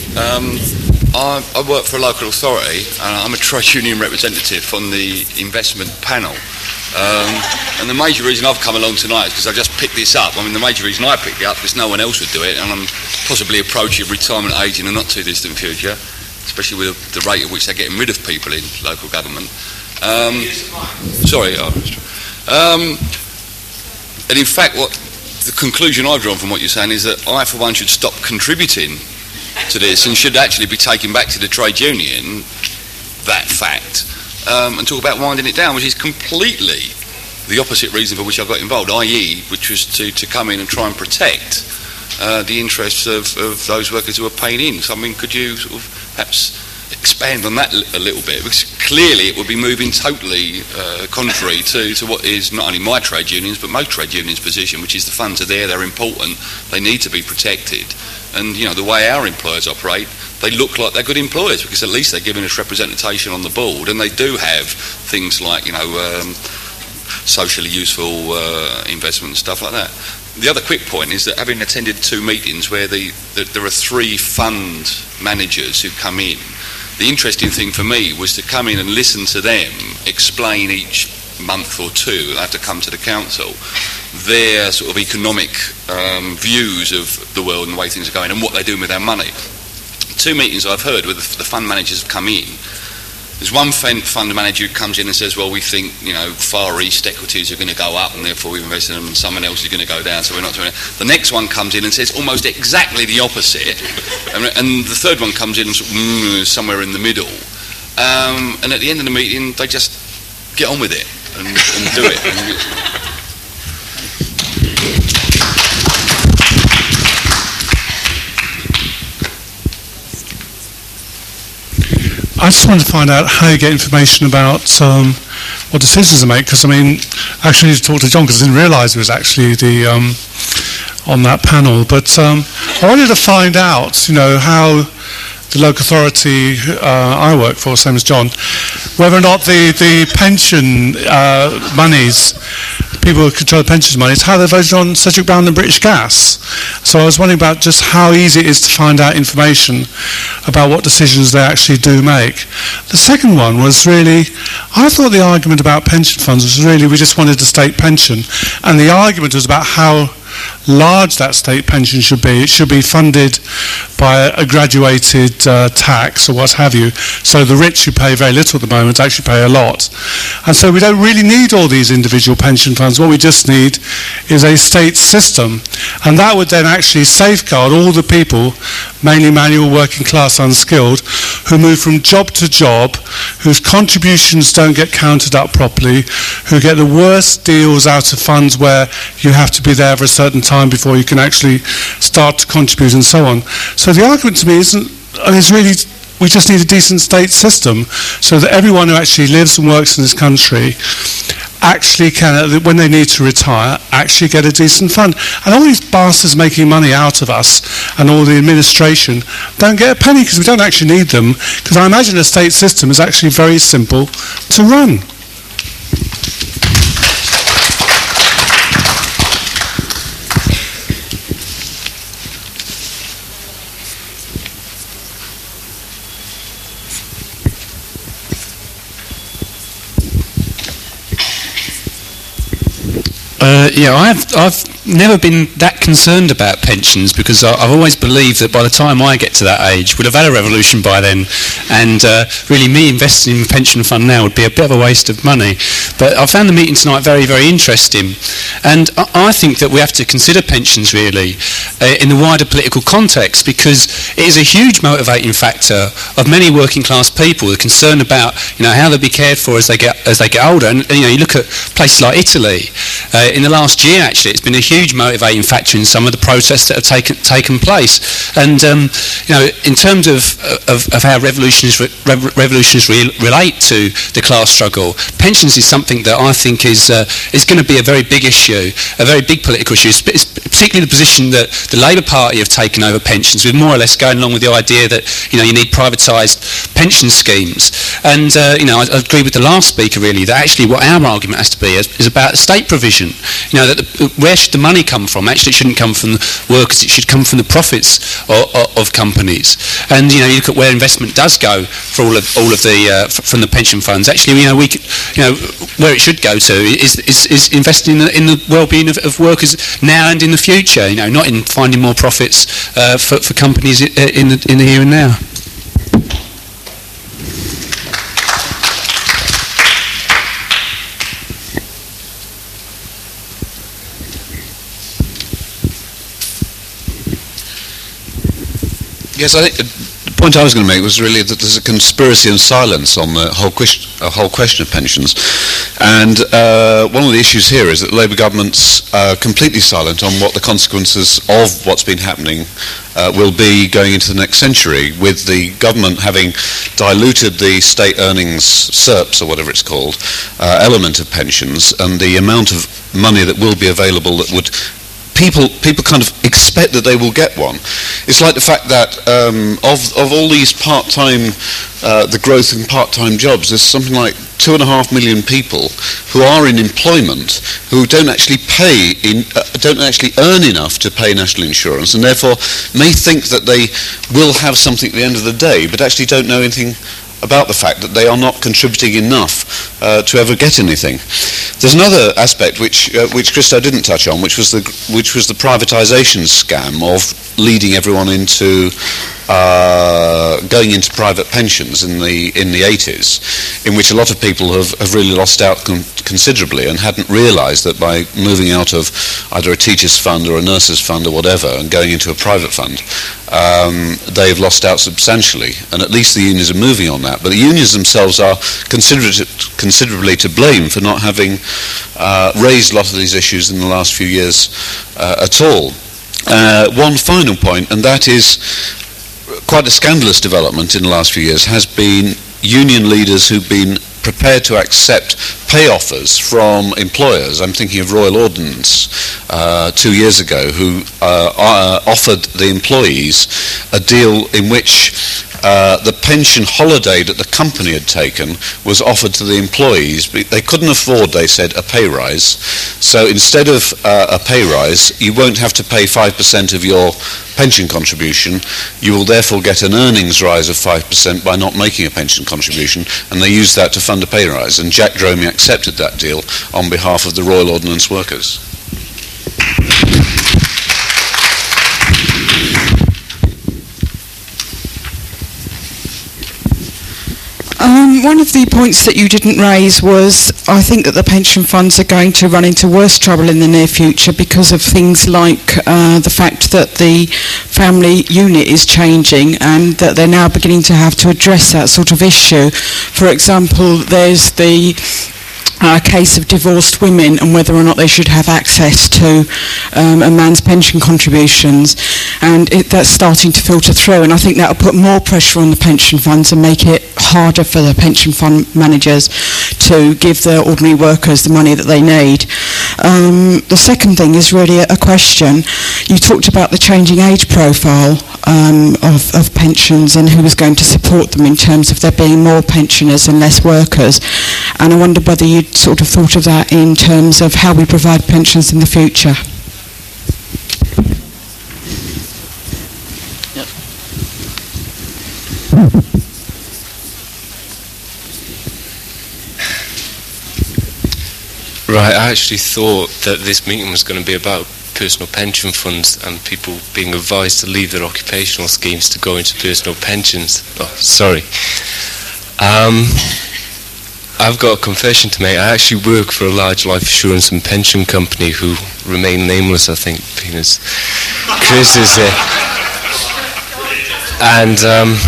I work for a local authority, and I'm a trade union representative on the investment panel. And the major reason I've come along tonight is because I just picked this up. The major reason I picked it up is no one else would do it, and I'm possibly approaching retirement age in a not too distant future, especially with the rate at which they're getting rid of people in local government. And in fact, the conclusion I've drawn from what you're saying is that I, for one, should stop contributing to this and should actually be taking back to the trade union that fact and talk about winding it down, which is completely the opposite reason for which I got involved, i.e. which was to come in and try and protect the interests of those workers who are paying in. So, could you sort of perhaps expand on that a little bit? Because clearly it would be moving totally contrary to what is not only my trade unions but most trade unions' position, which is the funds are there, they're important, they need to be protected, and the way our employers operate, they look like they're good employers because at least they're giving us representation on the board, and they do have things like socially useful investment and stuff like that. The other quick point is that, having attended 2 meetings where there are 3 fund managers who come in, the interesting thing for me was to come in and listen to them explain each month or 2, they have to come to the council, their sort of economic views of the world and the way things are going and what they're doing with their money. 2 meetings I've heard where the fund managers have come in. There's one fund manager who comes in and says, well, we think, Far East equities are going to go up and therefore we've invested in them, and someone else is going to go down, so we're not doing it. The next one comes in and says almost exactly the opposite. And the third one comes in and sort of, somewhere in the middle. And at the end of the meeting, they just get on with it and do it. I just wanted to find out how you get information about what decisions to make, because actually to talk to John, because I didn't realise he was actually on that panel. But I wanted to find out, how the local authority I work for, same as John, whether or not the pension monies, people who control the pension monies, how they voted on Sedgwick Brown and British Gas. So I was wondering about just how easy it is to find out information about what decisions they actually do make. The second one was really, I thought the argument about pension funds was really we just wanted a state pension, and the argument was about how large that state pension should be. It should be funded by a graduated tax or what have you, so the rich who pay very little at the moment actually pay a lot. And so we don't really need all these individual pension funds. What we just need is a state system, and that would then actually safeguard all the people, mainly manual, working class, unskilled, who move from job to job, whose contributions don't get counted up properly, who get the worst deals out of funds where you have to be there for a certain time before you can actually start to contribute and so on. So the argument to me is really we just need a decent state system so that everyone who actually lives and works in this country actually can, when they need to retire, actually get a decent fund. And all these bastards making money out of us and all the administration don't get a penny because we don't actually need them, because I imagine a state system is actually very simple to run. Yeah, I've never been that concerned about pensions because I've always believed that by the time I get to that age, we'd have had a revolution by then, and really me investing in a pension fund now would be a bit of a waste of money. But I found the meeting tonight very, very interesting, and I think that we have to consider pensions really in the wider political context, because it is a huge motivating factor of many working class people. They're concerned about how they'll be cared for as they get older, and you look at places like Italy. In the last year, actually, it's been a huge motivating factor in some of the protests that have taken place. And in terms of how revolutions relate to the class struggle, pensions is something that I think is going to be a very big issue, a very big political issue. It's particularly the position that the Labour Party have taken over pensions, with more or less going along with the idea that you need privatised pension schemes. And I agree with the last speaker really that actually what our argument has to be is about state provision. Where should the money come from? Actually, it shouldn't come from the workers. It should come from the profits of companies. And you look at where investment does go for all of the from the pension funds. Actually, where it should go to is investing in the well-being of workers now and in the future. Not in finding more profits for companies in the here and now. Yes, I think the point I was going to make was really that there's a conspiracy and silence on the whole question of pensions. And one of the issues here is that the Labour government's completely silent on what the consequences of what's been happening will be going into the next century, with the government having diluted the state earnings SERPs, or whatever it's called, element of pensions, and the amount of money that will be available that would people kind of expect that they will get one. It's like the fact that of all these part-time, the growth in part-time jobs, there's something like 2.5 million people who are in employment who don't actually earn enough to pay national insurance, and therefore may think that they will have something at the end of the day, but actually don't know anything about the fact that they are not contributing enough to ever get anything. There's another aspect which Christo didn't touch on, which was the privatisation scam of leading everyone into going into private pensions in the 80s, in which a lot of people have really lost out considerably and hadn't realised that by moving out of either a teacher's fund or a nurse's fund or whatever and going into a private fund, they've lost out substantially, and at least the unions are moving on that. But the unions themselves are considerably to blame for not having raised a lot of these issues in the last few years at all. One final point, and that is quite a scandalous development in the last few years, has been union leaders who've been prepared to accept pay offers from employers. I'm thinking of Royal Ordnance 2 years ago, who offered the employees a deal in which the pension holiday that the company had taken was offered to the employees. They couldn't afford, they said, a pay rise. So instead of a pay rise, you won't have to pay 5% of your pension contribution. You will therefore get an earnings rise of 5% by not making a pension contribution, and they used that to fund a pay rise. And Jack Dromey accepted that deal on behalf of the Royal Ordnance workers. One of the points that you didn't raise was, I think that the pension funds are going to run into worse trouble in the near future because of things like the fact that the family unit is changing and that they're now beginning to have to address that sort of issue. For example, there's the case of divorced women and whether or not they should have access to a man's pension contributions, and that's starting to filter through, and I think that will put more pressure on the pension funds and make it harder for the pension fund managers to give the ordinary workers the money that they need. The second thing is really a question. You talked about the changing age profile of pensions and who was going to support them in terms of there being more pensioners and less workers, and I wondered whether you'd sort of thought of that in terms of how we provide pensions in the future. Right, I actually thought that this meeting was going to be about personal pension funds and people being advised to leave their occupational schemes to go into personal pensions. Oh, sorry. I've got a confession to make. I actually work for a large life assurance and pension company who remain nameless, I think, because Chris is here. And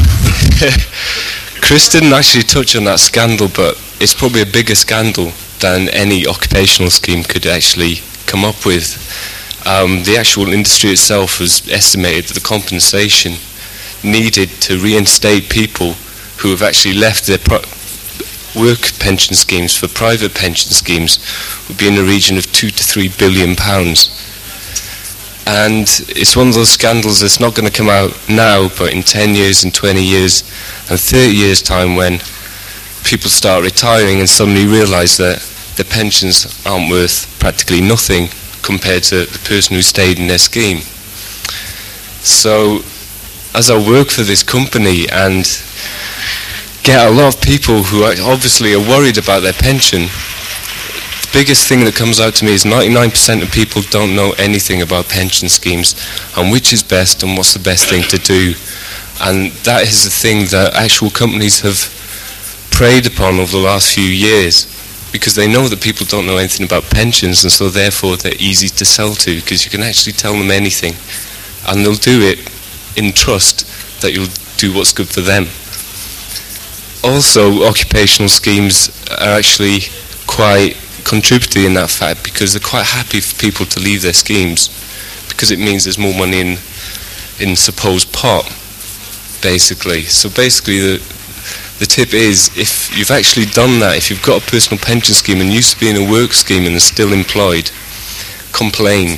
Chris didn't actually touch on that scandal, but it's probably a bigger scandal than any occupational scheme could actually come up with. The actual industry itself has estimated that the compensation needed to reinstate people who have actually left their work pension schemes for private pension schemes would be in the region of £2 to £3 billion. And it's one of those scandals that's not going to come out now, but in 10 years and 20 years and 30 years time, when people start retiring and suddenly realise that their pensions aren't worth practically nothing compared to the person who stayed in their scheme. So as I work for this company and get a lot of people who obviously are worried about their pension, the biggest thing that comes out to me is 99% of people don't know anything about pension schemes and which is best and what's the best thing to do. And that is the thing that actual companies have preyed upon over the last few years, because they know that people don't know anything about pensions, and so therefore they're easy to sell to, because you can actually tell them anything and they'll do it in trust that you'll do what's good for them. Also, occupational schemes are actually quite contributory in that fact, because they're quite happy for people to leave their schemes, because it means there's more money in supposed pot, basically. So basically the tip is, if you've actually done that, if you've got a personal pension scheme and used to be in a work scheme and are still employed, complain.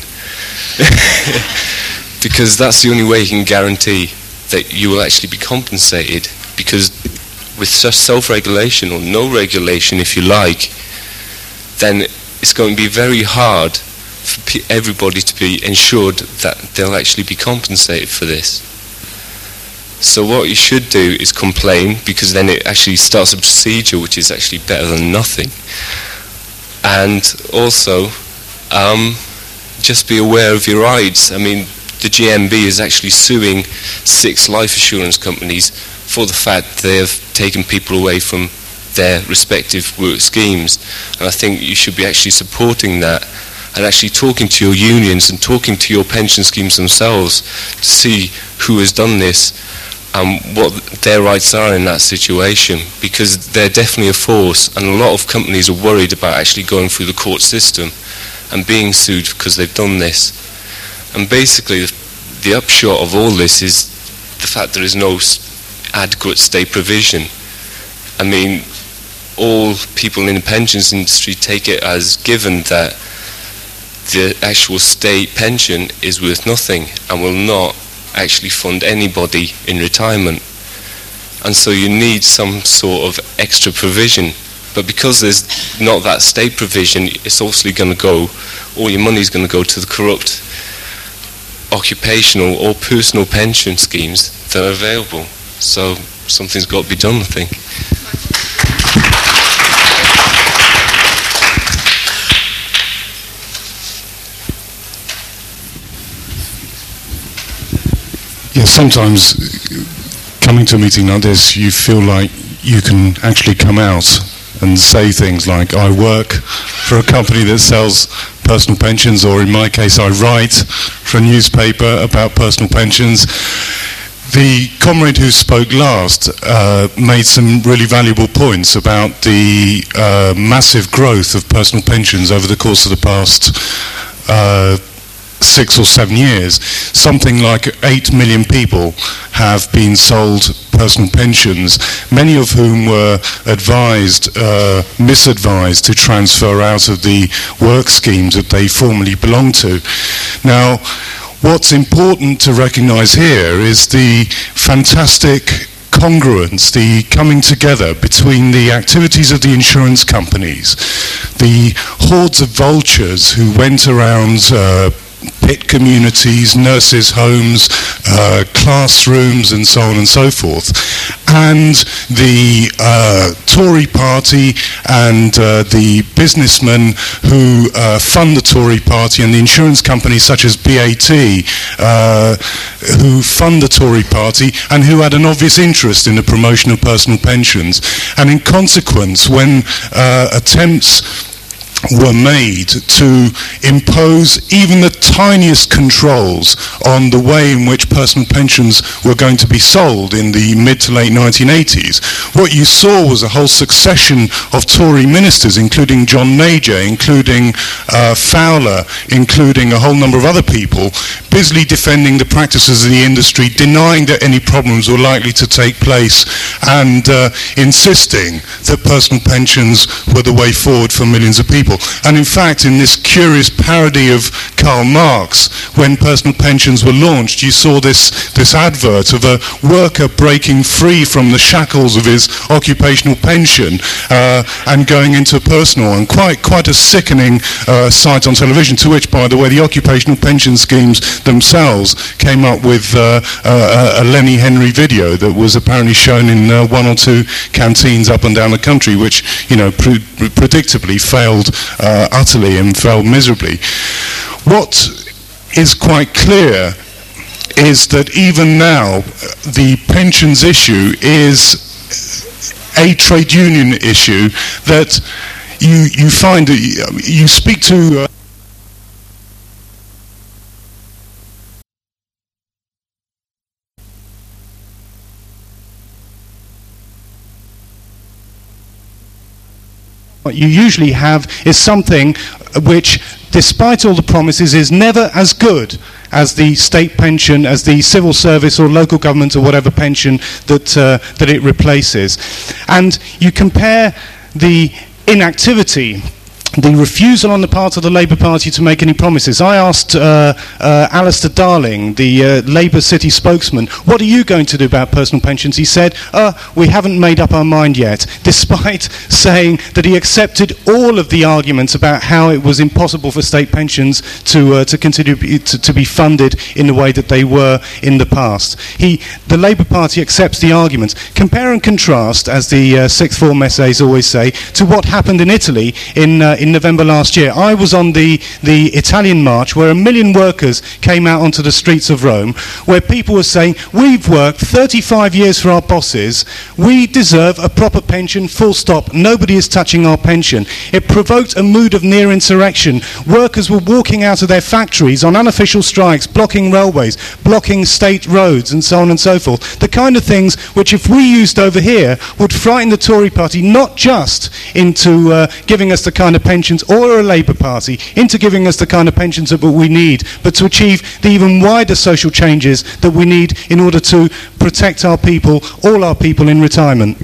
Because that's the only way you can guarantee that you will actually be compensated. Because with such self-regulation, or no regulation if you like, then it's going to be very hard for everybody to be ensured that they'll actually be compensated for this. So what you should do is complain, because then it actually starts a procedure which is actually better than nothing. And also, just be aware of your rights. I mean, the GMB is actually suing 6 life assurance companies for the fact they have taken people away from their respective work schemes. And I think you should be actually supporting that and actually talking to your unions and talking to your pension schemes themselves to see who has done this and what their rights are in that situation, because they're definitely a force, and a lot of companies are worried about actually going through the court system and being sued because they've done this. And basically the upshot of all this is the fact there is no adequate state provision. I mean, all people in the pensions industry take it as given that the actual state pension is worth nothing and will not actually fund anybody in retirement. And so you need some sort of extra provision. But because there's not that state provision, it's obviously going to go, all your money's going to go to the corrupt occupational or personal pension schemes that are available. So something's got to be done, I think. Yeah, sometimes coming to a meeting like this, you feel like you can actually come out and say things like, I work for a company that sells personal pensions, or in my case, I write for a newspaper about personal pensions. The comrade who spoke last made some really valuable points about the massive growth of personal pensions over the course of the past 6 or 7 years. Something like 8 million people have been sold personal pensions, many of whom were misadvised to transfer out of the work schemes that they formerly belonged to. Now, what's important to recognise here is the fantastic congruence, the coming together between the activities of the insurance companies, the hordes of vultures who went around pit communities, nurses' homes, classrooms, and so on and so forth. And the Tory party and the businessmen who fund the Tory party and the insurance companies such as BAT who fund the Tory party and who had an obvious interest in the promotion of personal pensions. And in consequence, when attempts were made to impose even the tiniest controls on the way in which personal pensions were going to be sold in the mid to late 1980s, what you saw was a whole succession of Tory ministers, including John Major, including Fowler, including a whole number of other people, busily defending the practices of the industry, denying that any problems were likely to take place, and insisting that personal pensions were the way forward for millions of people. And in fact, in this curious parody of Karl Marx, when personal pensions were launched, you saw this advert of a worker breaking free from the shackles of his occupational pension and going into personal, and quite a sickening sight on television, to which, by the way, the occupational pension schemes themselves came up with a Lenny Henry video that was apparently shown in one or two canteens up and down the country, which, predictably failed utterly and failed miserably. What is quite clear is that even now the pensions issue is a trade union issue that you find that you speak to what you usually have is something which, despite all the promises, is never as good as the state pension, as the civil service or local government or whatever pension that it replaces. And you compare the inactivity, the refusal on the part of the Labour Party to make any promises. I asked Alistair Darling, the Labour City spokesman, what are you going to do about personal pensions? He said, we haven't made up our mind yet, despite saying that he accepted all of the arguments about how it was impossible for state pensions to continue to be funded in the way that they were in the past. The Labour Party accepts the arguments. Compare and contrast, as the sixth form essays always say, to what happened in Italy in November last year. I was on the Italian march where 1 million workers came out onto the streets of Rome, where people were saying, we've worked 35 years for our bosses, we deserve a proper pension, full stop, nobody is touching our pension. It provoked a mood of near insurrection. Workers were walking out of their factories on unofficial strikes, blocking railways, blocking state roads, and so on and so forth. The kind of things which, if we used over here, would frighten the Tory party not just into giving us the kind of pensions, or a Labour Party, into giving us the kind of pensions that we need, but to achieve the even wider social changes that we need in order to protect our people, all our people in retirement.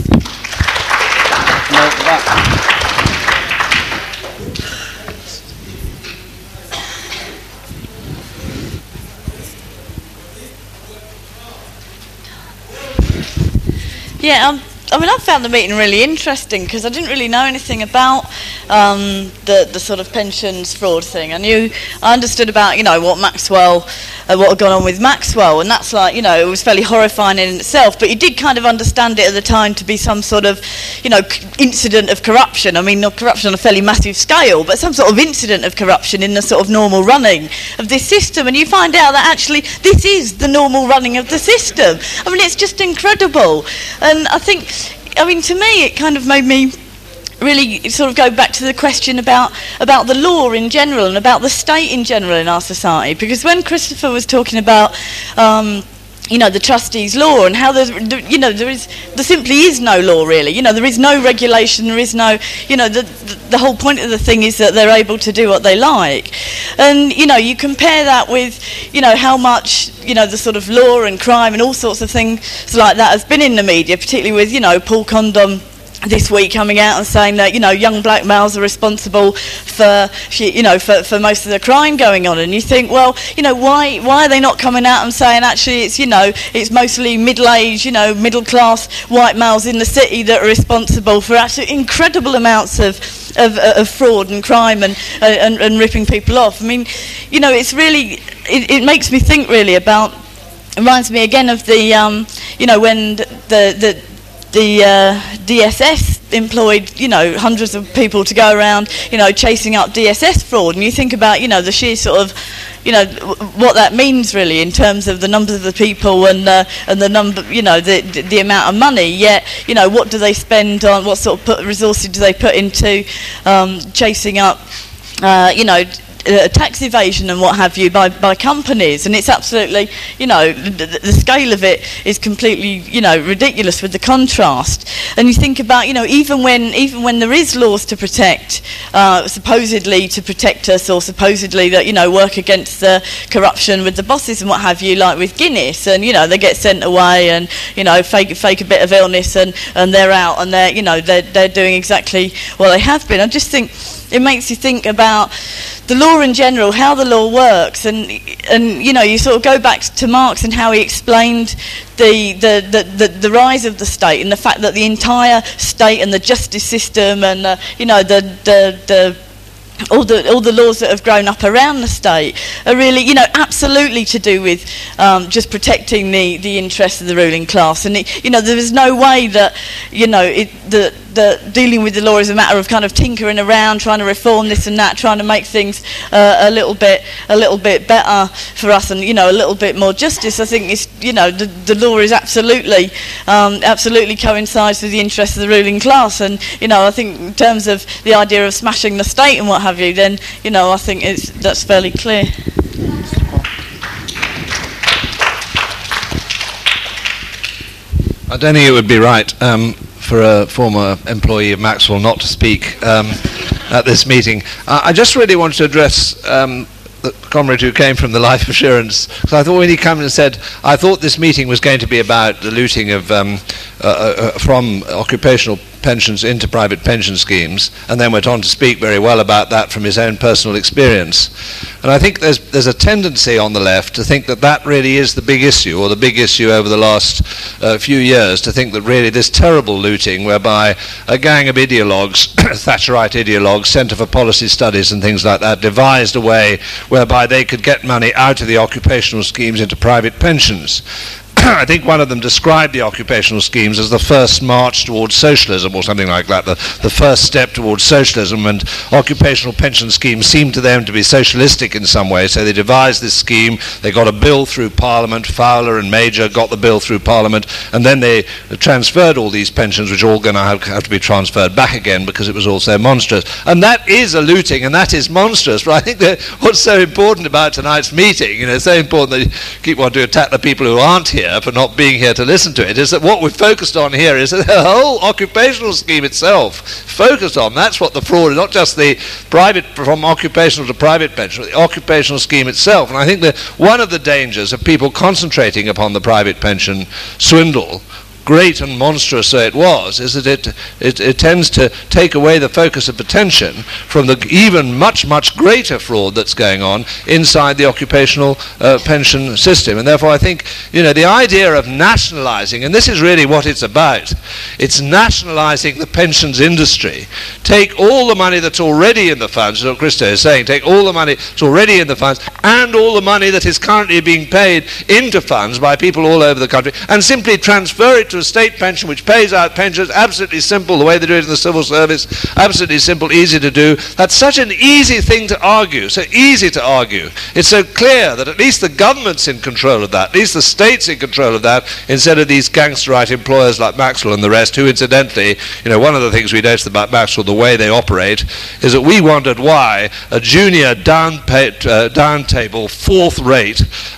Yeah, I found the meeting really interesting because I didn't really know anything about the sort of pensions fraud thing. I understood about, what Maxwell, what had gone on with Maxwell, and that's like, it was fairly horrifying in itself, but you did kind of understand it at the time to be some sort of, incident of corruption. I mean, not corruption on a fairly massive scale, but some sort of incident of corruption in the sort of normal running of this system, and you find out that actually this is the normal running of the system. I mean, it's just incredible. And I think, to me, it kind of made me really sort of go back to the question about the law in general and about the state in general in our society. Because when Christopher was talking about the trustees' law and how there simply is no law really. There is no regulation. There is no. The whole point of the thing is that they're able to do what they like, and you compare that with how much the sort of law and crime and all sorts of things like that has been in the media, particularly with Paul Condon this week coming out and saying that young black males are responsible for most of the crime going on, and you think, well, why are they not coming out and saying actually it's mostly middle-aged middle-class white males in the city that are responsible for actually incredible amounts of of fraud and crime and ripping people off. I mean, you know, it's really, it makes me think really about, it reminds me again of the, you know, when the DSS employed, you know, hundreds of people to go around, you know, chasing up DSS fraud, and you think about, you know, the sheer sort of, you know, what that means really in terms of the numbers of the people and the number, you know, the amount of money. Yet, you know, what do they spend on? What sort of resources do they put into chasing up, you know, tax evasion and what have you by companies? And it's absolutely, you know, the scale of it is completely, you know, ridiculous with the contrast. And you think about, you know, even when there is laws to protect, supposedly to protect us, or supposedly that, you know, work against the corruption with the bosses and what have you, like with Guinness, and, you know, they get sent away and, you know, fake a bit of illness and they're out and they're, you know, they're doing exactly what they have been. I just think it makes you think about the law in general, how the law works, and you know, you sort of go back to Marx and how he explained the rise of the state and the fact that the entire state and the justice system and you know, all the laws that have grown up around the state are really, you know, absolutely to do with just protecting the interests of the ruling class. And you know, there is no way that, you know, the dealing with the law is a matter of kind of tinkering around, trying to reform this and that, trying to make things a little bit better for us, and, you know, a little bit more justice. I think it's, you know, the law is absolutely coincides with the interests of the ruling class. And, you know, I think in terms of the idea of smashing the state and what have you, then, you know, I think that's fairly clear. I don't think it would be right for a former employee of Maxwell not to speak at this meeting. I just really wanted to address the comrade who came from the Life Assurance, because I thought when he came and said, I thought this meeting was going to be about the looting of from occupational pensions into private pension schemes, and then went on to speak very well about that from his own personal experience. And I think there's a tendency on the left to think that that really is the big issue, or the big issue over the last few years, to think that really this terrible looting whereby a gang of ideologues, Thatcherite ideologues, Centre for Policy Studies and things like that, devised a way whereby they could get money out of the occupational schemes into private pensions. I think one of them described the occupational schemes as the first march towards socialism, or something like that, the first step towards socialism, and occupational pension schemes seemed to them to be socialistic in some way, so they devised this scheme, they got a bill through Parliament, Fowler and Major got the bill through Parliament, and then they transferred all these pensions, which are all going to have to be transferred back again because it was all so monstrous. And that is a looting, and that is monstrous, but I think that what's so important about tonight's meeting, you know, it's so important that you keep wanting to attack the people who aren't here for not being here to listen to it, is that what we're focused on here is the whole occupational scheme itself focused on. That's what the fraud is, not just the private, from occupational to private pension, but the occupational scheme itself. And I think that one of the dangers of people concentrating upon the private pension swindle, great and monstrous though it was, is that it tends to take away the focus of attention from the even much greater fraud that's going on inside the occupational pension system. And therefore I think, you know, the idea of nationalising, and this is really what it's about, it's nationalising the pensions industry. Take all the money that's already in the funds, as Christo is saying, take all the money that's already in the funds and all the money that is currently being paid into funds by people all over the country, and simply transfer it to a state pension which pays out pensions. Absolutely simple, the way they do it in the civil service, absolutely simple, easy to do. That's such an easy thing to argue, so easy to argue. It's so clear that at least the government's in control of that, at least the state's in control of that, instead of these gangsterite employers like Maxwell and the rest, who incidentally, you know, one of the things we noticed about Maxwell, the way they operate, is that we wondered why a junior down-table, fourth-rate,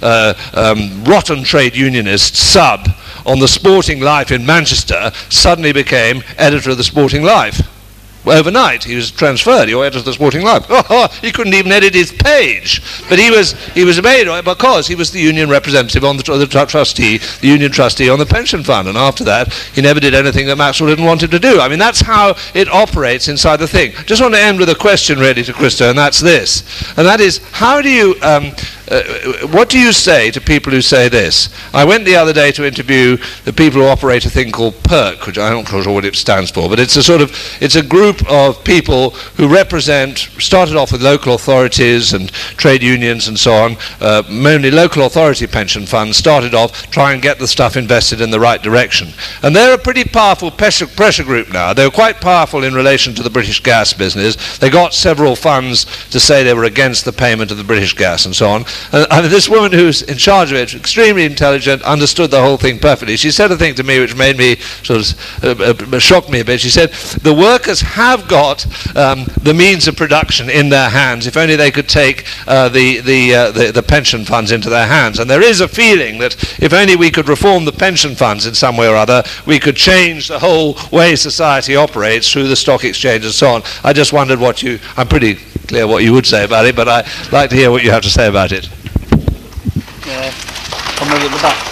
rotten trade unionist sub on the Sporting Life in Manchester suddenly became editor of the Sporting Life. Overnight, he was transferred. He was editor of the Sporting Life. He couldn't even edit his page, but he was made because he was the union representative on the trustee, the union trustee on the pension fund. And after that, he never did anything that Maxwell didn't want him to do. I mean, that's how it operates inside the thing. Just want to end with a question, really, to Christo, and that's this, and that is, how do you? What do you say to people who say this? I went the other day to interview the people who operate a thing called PERC, which I'm not sure what it stands for, but it's a group group of people who started off with local authorities and trade unions and so on, mainly local authority pension funds, started off trying and get the stuff invested in the right direction. And they're a pretty powerful pressure group now. They were quite powerful in relation to the British gas business. They got several funds to say they were against the payment of the British gas and so on. And this woman who's in charge of it, extremely intelligent, understood the whole thing perfectly. She said a thing to me which made me sort of shocked me a bit. She said, the workers have got the means of production in their hands if only they could take the pension funds into their hands. And there is a feeling that if only we could reform the pension funds in some way or other, we could change the whole way society operates through the stock exchange and so on. I just wondered I'm pretty clear what you would say about it, but I'd like to hear what you have to say about it. Yeah, come over at the back.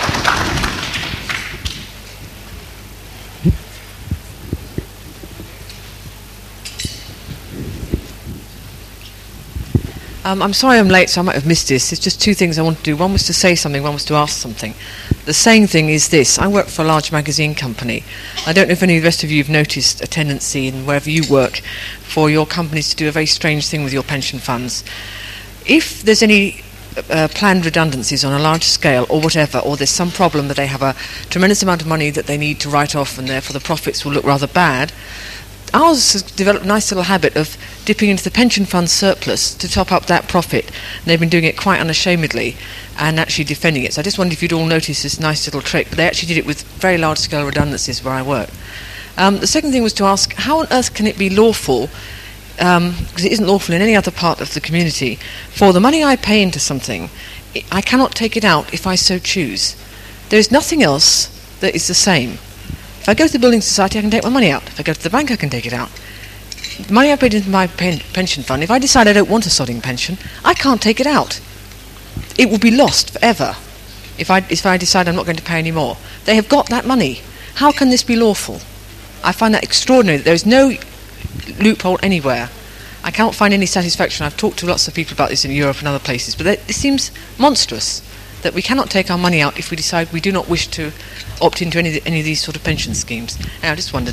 I'm sorry I'm late, so I might have missed this. There's just two things I want to do. One was to say something, one was to ask something. The saying thing is this. I work for a large magazine company. I don't know if any of the rest of you have noticed a tendency in wherever you work for your companies to do a very strange thing with your pension funds. If there's any planned redundancies on a large scale or whatever, or there's some problem that they have a tremendous amount of money that they need to write off and therefore the profits will look rather bad, ours has developed a nice little habit of dipping into the pension fund surplus to top up that profit. And they've been doing it quite unashamedly and actually defending it. So I just wondered if you'd all noticed this nice little trick. But they actually did it with very large-scale redundancies where I work. The second thing was to ask, how on earth can it be lawful, because it isn't lawful in any other part of the community, for the money I pay into something, I cannot take it out if I so choose. There is nothing else that is the same. If I go to the building society, I can take my money out. If I go to the bank, I can take it out. The money I paid into my pension fund, if I decide I don't want a sodding pension, I can't take it out. It will be lost forever if I decide I'm not going to pay any more. They have got that money. How can this be lawful? I find that extraordinary. There is no loophole anywhere. I cannot find any satisfaction. I've talked to lots of people about this in Europe and other places, but it seems monstrous that we cannot take our money out if we decide we do not wish to opt into any of these sort of pension schemes. And I just wondered.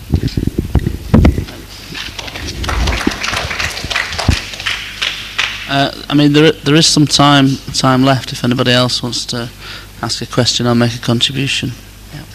I mean, there is some time left if anybody else wants to ask a question or make a contribution. Yeah.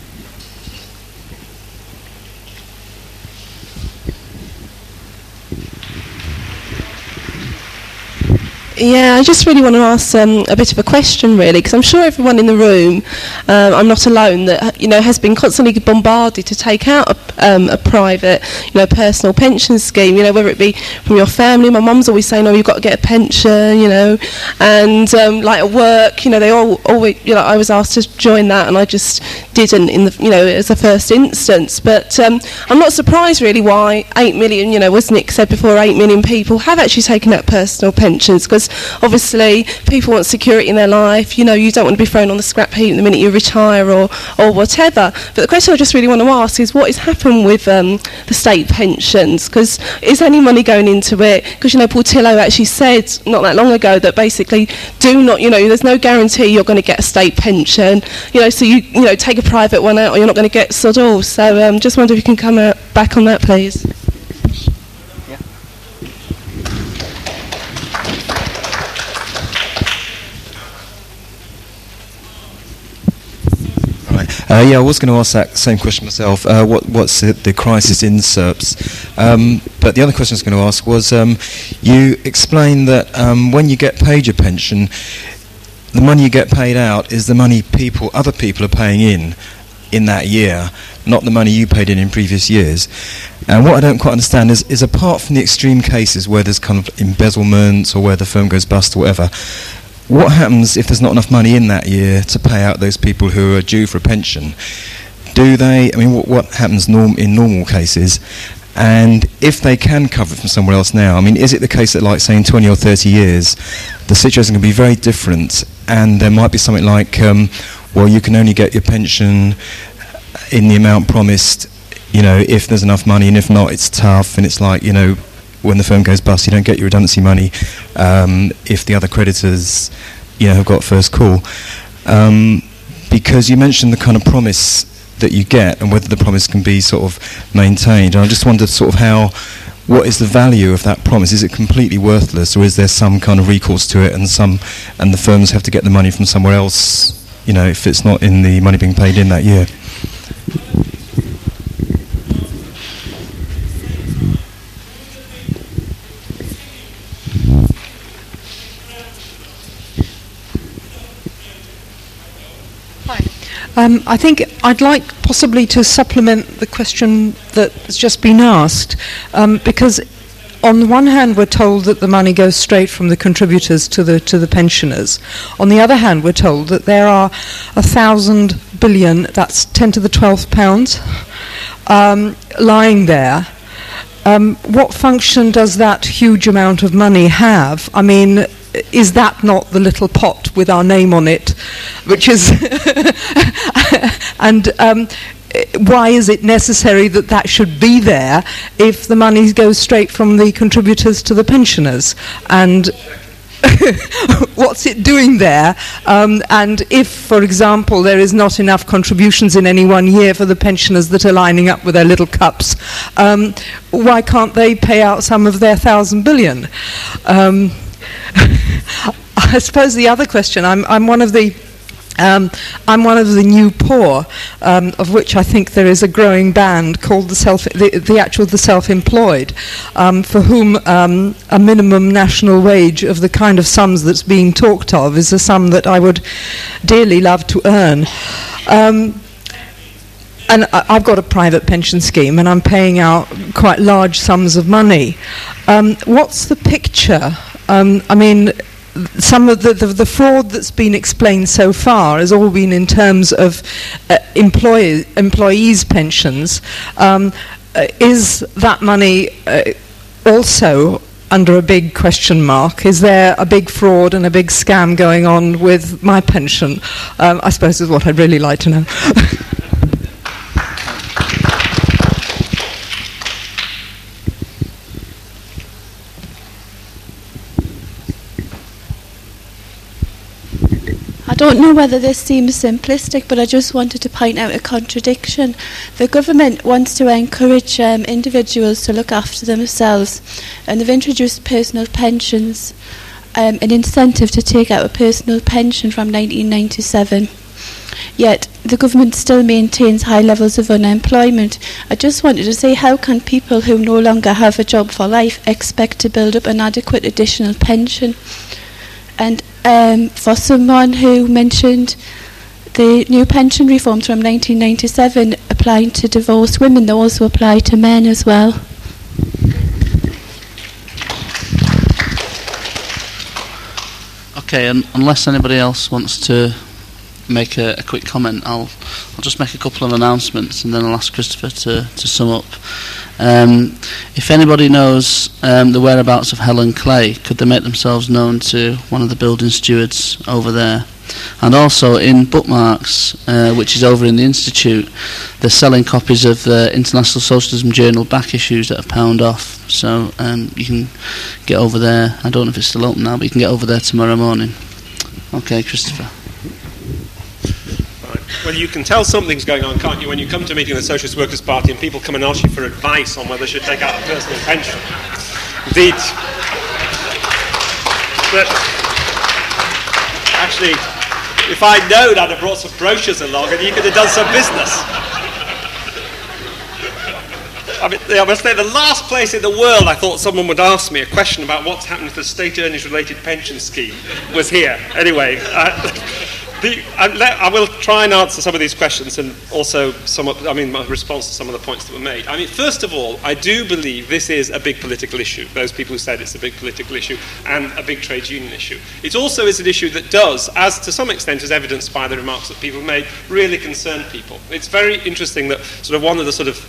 Yeah, I just really want to ask a bit of a question, really, because I'm sure everyone in the room, I'm not alone, that has been constantly bombarded to take out a private, personal pension scheme. Whether it be from your family. My mum's always saying, "Oh, you've got to get a pension," and like at work, they all always, I was asked to join that, and I just didn't as a first instance. But I'm not surprised really why 8 million, as Nick said before, 8 million people have actually taken out personal pensions, because obviously people want security in their life. You don't want to be thrown on the scrap heap the minute you retire or whatever. But the question I just really want to ask is, what has happened with the state pensions? Because is any money going into it? Because Paul Tillow actually said not that long ago that basically do not, there's no guarantee you're going to get a state pension. So you take a private one out, or you're not going to get sod all. So just wonder if you can come back on that, please. I was going to ask that same question myself. What's the crisis in SERPs? But the other question I was going to ask was, you explained that when you get paid your pension, the money you get paid out is the money other people are paying in that year, not the money you paid in previous years. And what I don't quite understand is apart from the extreme cases where there's kind of embezzlement or where the firm goes bust or whatever, what happens if there's not enough money in that year to pay out those people who are due for a pension? What happens in normal cases? And if they can cover it from somewhere else now, is it the case that, like, say, in 20 or 30 years, the situation can be very different, and there might be something like, you can only get your pension in the amount promised, if there's enough money, and if not, it's tough, and it's like, when the firm goes bust, you don't get your redundancy money if the other creditors, have got first call. Because you mentioned the kind of promise that you get, and whether the promise can be sort of maintained. And I just wondered sort of what is the value of that promise? Is it completely worthless, or is there some kind of recourse to it, and the firms have to get the money from somewhere else, you know, if it's not in the money being paid in that year? I think I'd like possibly to supplement the question that has just been asked, because on the one hand we're told that the money goes straight from the contributors to the pensioners. On the other hand, we're told that there are 1,000 billion, that's 10 to the 12th pounds, lying there. What function does that huge amount of money have? I mean, is that not the little pot with our name on it, which is and why is it necessary that should be there if the money goes straight from the contributors to the pensioners? And what's it doing there? And if, for example, there is not enough contributions in any one year for the pensioners that are lining up with their little cups, why can't they pay out some of their 1,000 billion? I suppose the other question, I'm one of the new poor, of which I think there is a growing band called the self-employed, for whom a minimum national wage of the kind of sums that's being talked of is a sum that I would dearly love to earn. And I've got a private pension scheme, and I'm paying out quite large sums of money. What's the picture? I mean, some of the fraud that's been explained so far has all been in terms of employees' pensions. Is that money also under a big question mark? Is there a big fraud and a big scam going on with my pension? I suppose is what I'd really like to know. I don't know whether this seems simplistic, but I just wanted to point out a contradiction. The government wants to encourage individuals to look after themselves, and they've introduced personal pensions, an incentive to take out a personal pension from 1997. Yet the government still maintains high levels of unemployment. I just wanted to say, how can people who no longer have a job for life expect to build up an adequate additional pension? And for someone who mentioned the new pension reforms from 1997 applying to divorced women, they also apply to men as well. Okay, and unless anybody else wants to make a quick comment, I'll just make a couple of announcements, and then I'll ask Christopher to sum up. If anybody knows the whereabouts of Helen Clay, could they make themselves known to one of the building stewards over there? And also in Bookmarks, which is over in the Institute, they're selling copies of the International Socialism Journal back issues at £1 off. So you can get over there. I don't know if it's still open now, but you can get over there tomorrow morning. Okay, Christopher. Well, you can tell something's going on, can't you, when you come to a meeting of the Socialist Workers' Party and people come and ask you for advice on whether they should take out a personal pension. Indeed. But actually, if I'd known, I'd have brought some brochures along and you could have done some business. I mean, I must say, the last place in the world I thought someone would ask me a question about what's happening to the state earnings-related pension scheme was here. Anyway, I will try and answer some of these questions and also my response to some of the points that were made. I mean, first of all, I do believe this is a big political issue. Those people who said it's a big political issue and a big trade union issue. It also is an issue that does, as to some extent as evidenced by the remarks that people made, really concern people. It's very interesting that sort of one of the sort of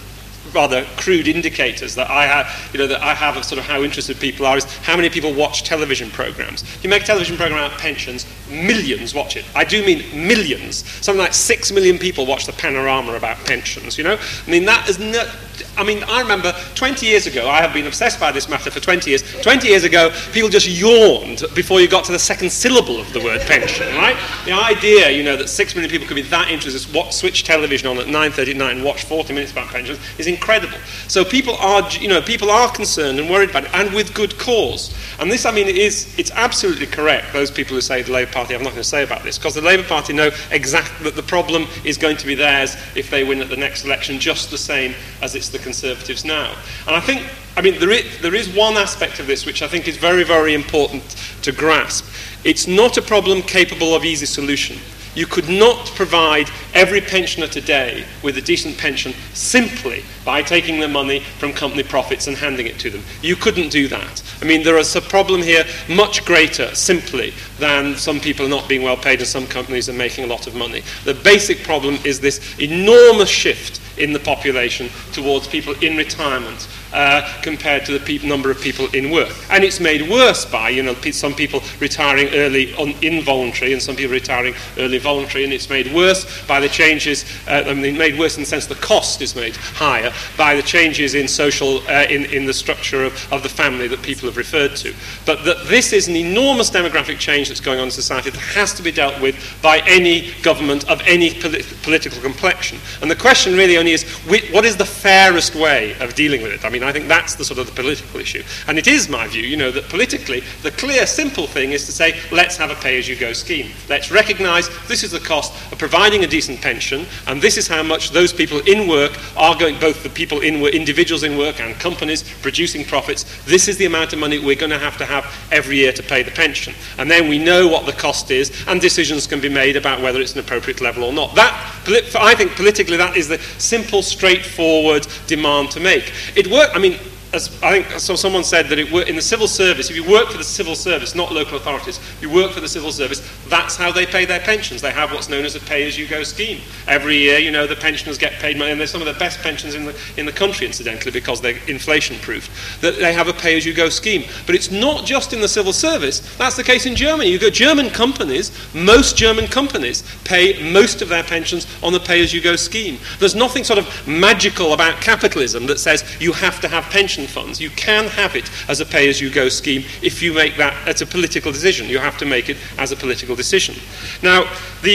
rather crude indicators that I have of sort of how interested people are is how many people watch television programs. If you make a television program about pensions, millions watch it. I do mean millions. Something like 6 million people watch the Panorama about pensions, you know? I mean, that is not... I mean, I remember 20 years ago, I have been obsessed by this matter for 20 years. 20 years ago, people just yawned before you got to the second syllable of the word pension, right? The idea, you know, that 6 million people could be that interested, switch television on at 9:30 at night and watch 40 minutes about pensions is incredible. So people are concerned and worried about it, and with good cause. And this, I mean, it's absolutely correct, those people who say the Labour Party have nothing to say about this, because the Labour Party know exactly that the problem is going to be theirs if they win at the next election, just the same as it's the Conservatives now. And I think, I mean, there is one aspect of this which I think is very, very important to grasp. It's not a problem capable of easy solution. You could not provide every pensioner today with a decent pension simply by taking the money from company profits and handing it to them. You couldn't do that. I mean, there is a problem here much greater, simply, than some people are not being well paid and some companies are making a lot of money. The basic problem is this enormous shift in the population towards people in retirement compared to the number of people in work. And it's made worse by, you know, some people retiring early involuntary and some people retiring early voluntary, and it's made worse by the changes, made worse in the sense the cost is made higher by the changes in social, in the structure of the family that people have referred to. But that this is an enormous demographic change that's going on in society that has to be dealt with by any government of any political complexion. And the question really only is, what is the fairest way of dealing with it? I mean, I think that's the sort of the political issue. And it is my view, you know, that politically, the clear, simple thing is to say, let's have a pay-as-you-go scheme. Let's recognise this is the cost of providing a decent pension, and this is how much those people in work are going, both the people in work, individuals in work and companies producing profits, this is the amount of money we're going to have every year to pay the pension. And then we know what the cost is, and decisions can be made about whether it's an appropriate level or not. That, I think, politically, that is the simple, straightforward demand to make. It worked. I mean, as I think someone said that it worked in the civil service. If you work for the civil service, not local authorities, you work for the civil service, that's how they pay their pensions. They have what's known as a pay-as-you-go scheme. Every year, you know, the pensioners get paid money, and they're some of the best pensions in the country, incidentally, because they're inflation-proofed. That they have a pay-as-you-go scheme. But it's not just in the civil service. That's the case in Germany. You've got German companies, most German companies pay most of their pensions on the pay-as-you-go scheme. There's nothing sort of magical about capitalism that says you have to have pension funds. You can have it as a pay-as-you-go scheme if you make that as a political decision. You have to make it as a political decision. Now,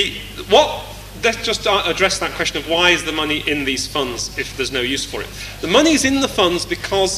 let's just address that question of why is the money in these funds if there's no use for it. The money is in the funds because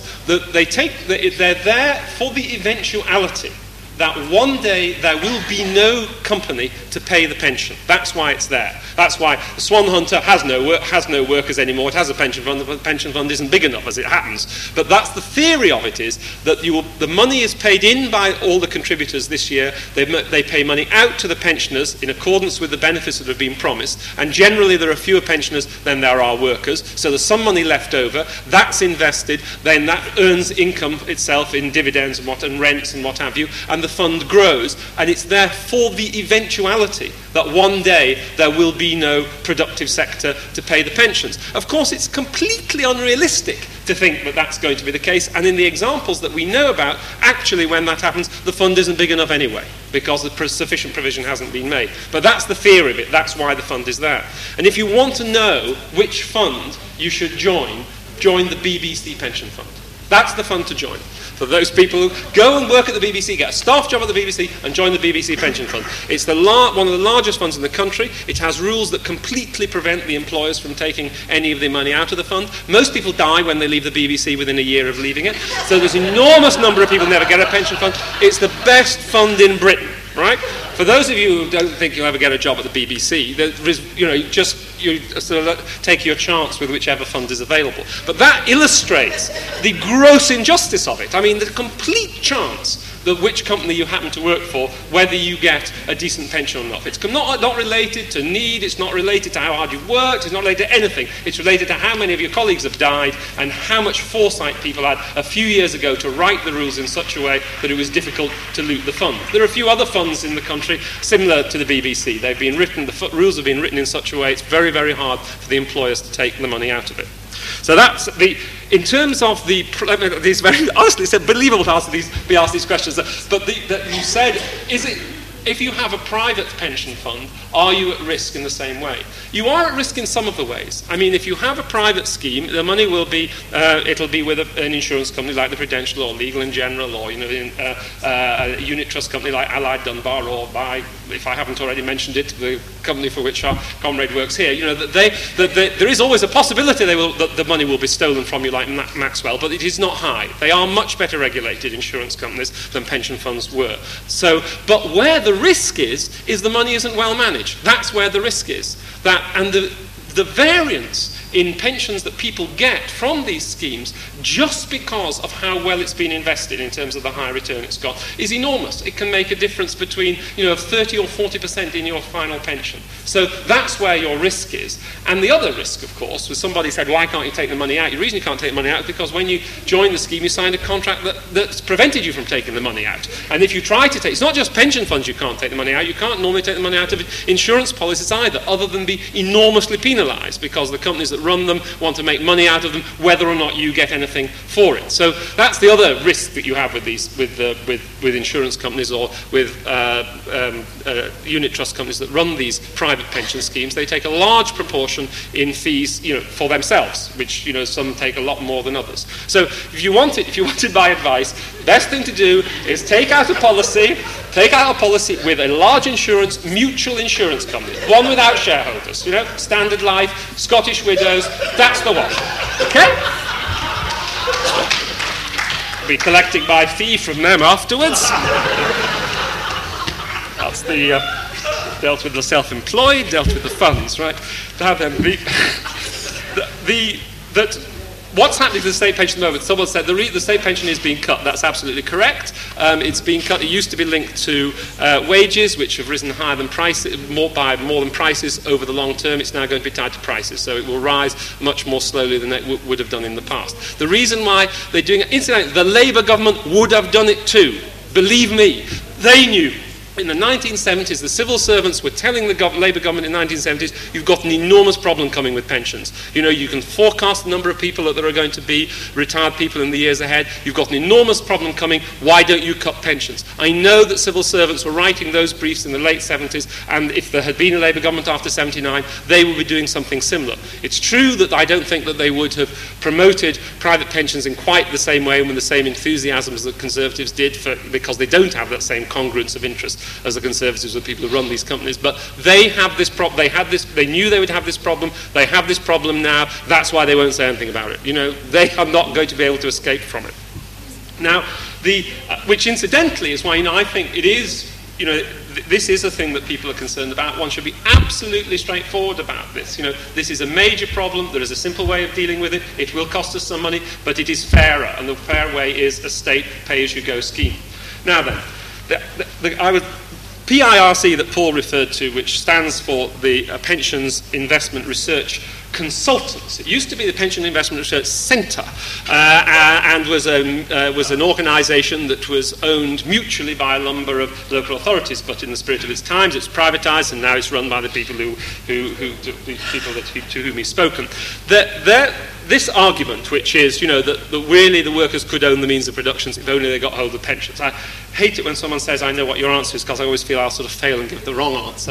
they're there for the eventuality that one day there will be no company to pay the pension. That's why it's there. That's why the Swan Hunter has no workers anymore. It has a pension fund. The pension fund isn't big enough, as it happens. But that's the theory of it, is that the money is paid in by all the contributors this year. They pay money out to the pensioners in accordance with the benefits that have been promised. And generally there are fewer pensioners than there are workers. So there's some money left over. That's invested. Then that earns income itself in dividends and rents and what have you. And the fund grows, and it's there for the eventuality that one day there will be no productive sector to pay the pensions. Of course, it's completely unrealistic to think that that's going to be the case, and in the examples that we know about, actually when that happens, the fund isn't big enough anyway, because the sufficient provision hasn't been made. But that's the fear of it. That's why the fund is there. And if you want to know which fund you should join the BBC pension fund. That's the fund to join. For those people who go and work at the BBC, get a staff job at the BBC and join the BBC pension fund. It's one of the largest funds in the country. It has rules that completely prevent the employers from taking any of the money out of the fund. Most people die when they leave the BBC within a year of leaving it. So there's an enormous number of people who never get a pension fund. It's the best fund in Britain, right? For those of you who don't think you'll ever get a job at the BBC, there is, you sort of take your chance with whichever fund is available. But that illustrates the gross injustice of it. I mean, the complete chance that which company you happen to work for, whether you get a decent pension or not. It's not related to need, it's not related to how hard you've worked, it's not related to anything. It's related to how many of your colleagues have died and how much foresight people had a few years ago to write the rules in such a way that it was difficult to loot the fund. There are a few other funds in the country similar to the BBC. They've been written, the rules have been written in such a way it's very, very hard for the employers to take the money out of it. So that's the... In terms of these very... Honestly, it's unbelievable to be asked these questions. But you said, is it... If you have a private pension fund, are you at risk in the same way? You are at risk in some of the ways. I mean, if you have a private scheme, the money will be, it'll be with an insurance company like the Prudential or Legal & General, or a unit trust company like Allied Dunbar, or by, if I haven't already mentioned it, the company for which our comrade works here. There is always a possibility that the money will be stolen from you like Maxwell, but it is not high. They are much better regulated insurance companies than pension funds were. But where the risk is the money isn't well managed. That's where the risk is. And the variance in pensions that people get from these schemes, just because of how well it's been invested in terms of the high return it's got, is enormous. It can make a difference between 30 or 40% in your final pension. So that's where your risk is. And the other risk, of course, was somebody said, why can't you take the money out? The reason you can't take the money out is because when you joined the scheme, you signed a contract that's prevented you from taking the money out. And if you try to take, it's not just pension funds you can't take the money out, you can't normally take the money out of insurance policies either, other than be enormously penalised, because the companies that run them want to make money out of them, whether or not you get anything for it. So that's the other risk that you have with these, with insurance companies or with unit trust companies that run these private pension schemes. They take a large proportion in fees, for themselves, which some take a lot more than others. So if you wanted my advice, best thing to do is take out a policy with a large mutual insurance company, one without shareholders. Standard Life, Scottish Widows. That's the one. Okay? Be collecting my fee from them afterwards. That's the dealt with the self-employed, dealt with the funds, right? Now then, what's happening to the state pension at the moment? Someone said the state pension is being cut. That's absolutely correct. It's being cut. It used to be linked to wages, which have risen higher than prices, more than prices over the long term. It's now going to be tied to prices, so it will rise much more slowly than it would have done in the past. The reason why they're doing it, incidentally, the Labour government would have done it too. Believe me, they knew. In the 1970s, the civil servants were telling the Labour government in the 1970s, you've got an enormous problem coming with pensions. You can forecast the number of people that there are going to be, retired people in the years ahead. You've got an enormous problem coming. Why don't you cut pensions? I know that civil servants were writing those briefs in the late 70s, and if there had been a Labour government after 79, they would be doing something similar. It's true that I don't think that they would have promoted private pensions in quite the same way and with the same enthusiasm as the Conservatives did, because they don't have that same congruence of interest as the Conservatives or the people who run these companies. But they have this problem. They knew they would have this problem. They have this problem now. That's why they won't say anything about it. They are not going to be able to escape from it. Now, which incidentally is why I think it is, this is a thing that people are concerned about. One should be absolutely straightforward about this. This is a major problem. There is a simple way of dealing with it. It will cost us some money, but it is fairer, and the fair way is a state pay-as-you-go scheme. Now then, PIRC that Paul referred to, which stands for the Pensions Investment Research Consultants. It used to be the Pension Investment Research Centre, and was an organisation that was owned mutually by a number of local authorities, but in the spirit of its times it's privatised, and now it's run by the people to whom he's spoken. This argument, which is, that really the workers could own the means of production if only they got hold of pensions. I hate it when someone says, I know what your answer is, because I always feel I'll sort of fail and give the wrong answer.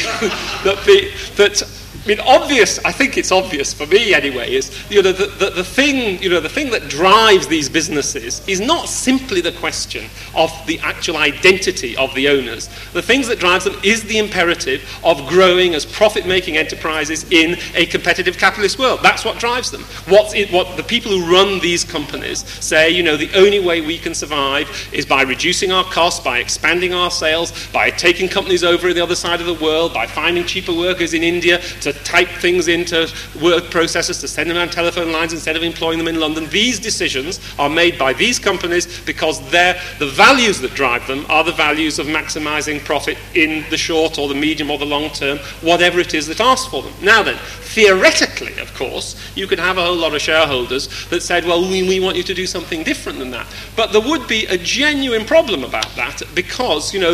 Obvious, I think it's obvious for me anyway, is the thing that drives these businesses is not simply the question of the actual identity of the owners. The things that drives them is the imperative of growing as profit-making enterprises in a competitive capitalist world. That's what drives them. What the people who run these companies say, the only way we can survive is by reducing our costs, by expanding our sales, by taking companies over on the other side of the world, by finding cheaper workers in India to type things into word processors, to send them on telephone lines instead of employing them in London. These decisions are made by these companies because the values that drive them are the values of maximising profit in the short or the medium or the long term, whatever it is that asks for them. Now then, theoretically, of course, you could have a whole lot of shareholders that said, well, we want you to do something different than that. But there would be a genuine problem about that, because, that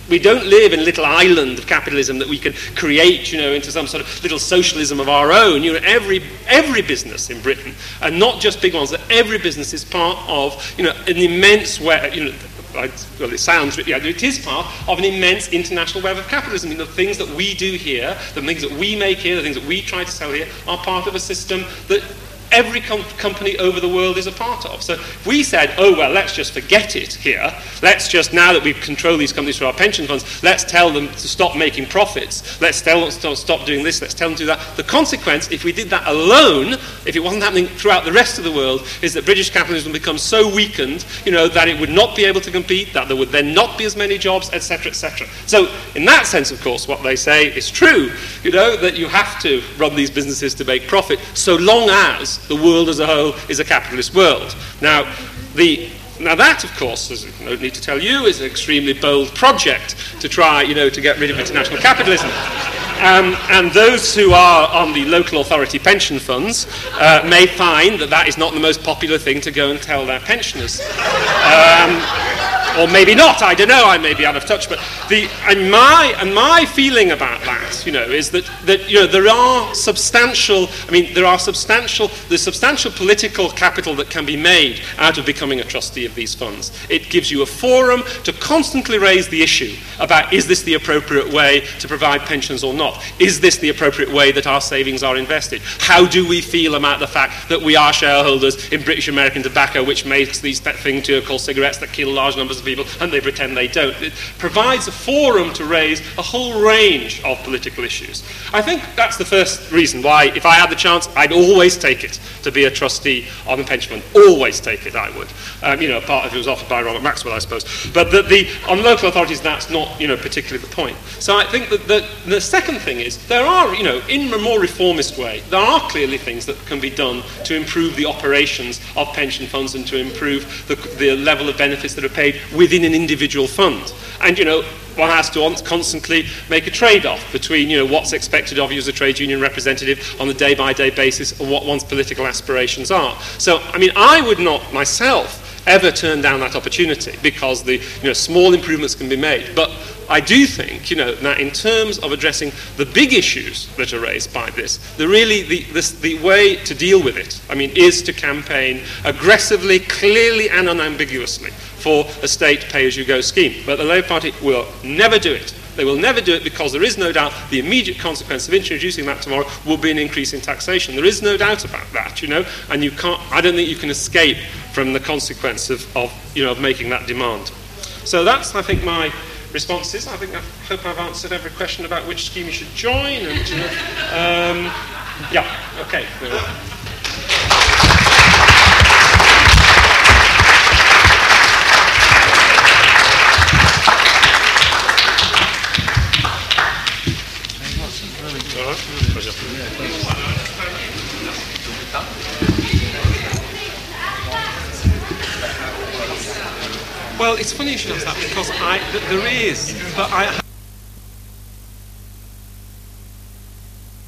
we don't live in a little island of capitalism that we can create, into some sort of little socialism of our own. Every business in Britain, and not just big ones, that every business is part of, an immense way. Well, it sounds, it is part of an immense international web of capitalism. The things that we do here, the things that we make here, the things that we try to sell here, are part of a system that every company over the world is a part of. So if we said, oh, well, let's just forget it here, let's just, now that we control these companies through our pension funds, let's tell them to stop making profits, let's tell them to stop doing this, let's tell them to do that. The consequence, if we did that alone, if it wasn't happening throughout the rest of the world, is that British capitalism would become so weakened, that it would not be able to compete, that there would then not be as many jobs, etc., etc. So in that sense, of course, what they say is true, that you have to run these businesses to make profit, so long as the world as a whole is a capitalist world. Now that, of course, as I don't need to tell you, is an extremely bold project to try, to get rid of international capitalism. And those who are on the local authority pension funds may find that is not the most popular thing to go and tell their pensioners. Or maybe not, I don't know, I may be out of touch, but my feeling about that, is that there's substantial political capital that can be made out of becoming a trustee of these funds. It gives you a forum to constantly raise the issue about, is this the appropriate way to provide pensions or not? Is this the appropriate way that our savings are invested? How do we feel about the fact that we are shareholders in British American Tobacco, which makes these things called cigarettes that kill large numbers of people, and they pretend they don't? It provides a forum to raise a whole range of political issues. I think that's the first reason why, if I had the chance, I'd always take it to be a trustee on a pension fund. Always take it, I would. Part of it was offered by Ronald Maxwell, I suppose. But on local authorities, that's not, particularly the point. So I think that the second thing is, there are, in a more reformist way, there are clearly things that can be done to improve the operations of pension funds and to improve the level of benefits that are paid within an individual fund. And, one has to constantly make a trade-off between, what's expected of you as a trade union representative on a day-by-day basis and what one's political aspirations are. So, I would not myself ever turn down that opportunity because the small improvements can be made. But I do think, that in terms of addressing the big issues that are raised by this, the way to deal with it, is to campaign aggressively, clearly and unambiguously for a state pay-as-you-go scheme. But the Labour Party will never do it. They will never do it because there is no doubt the immediate consequence of introducing that tomorrow will be an increase in taxation. There is no doubt about that, and I don't think you can escape from the consequence of making that demand. So that's, I think, my responses. I hope I've answered every question about which scheme you should join. And okay. Well, it's funny you should ask that because there is, but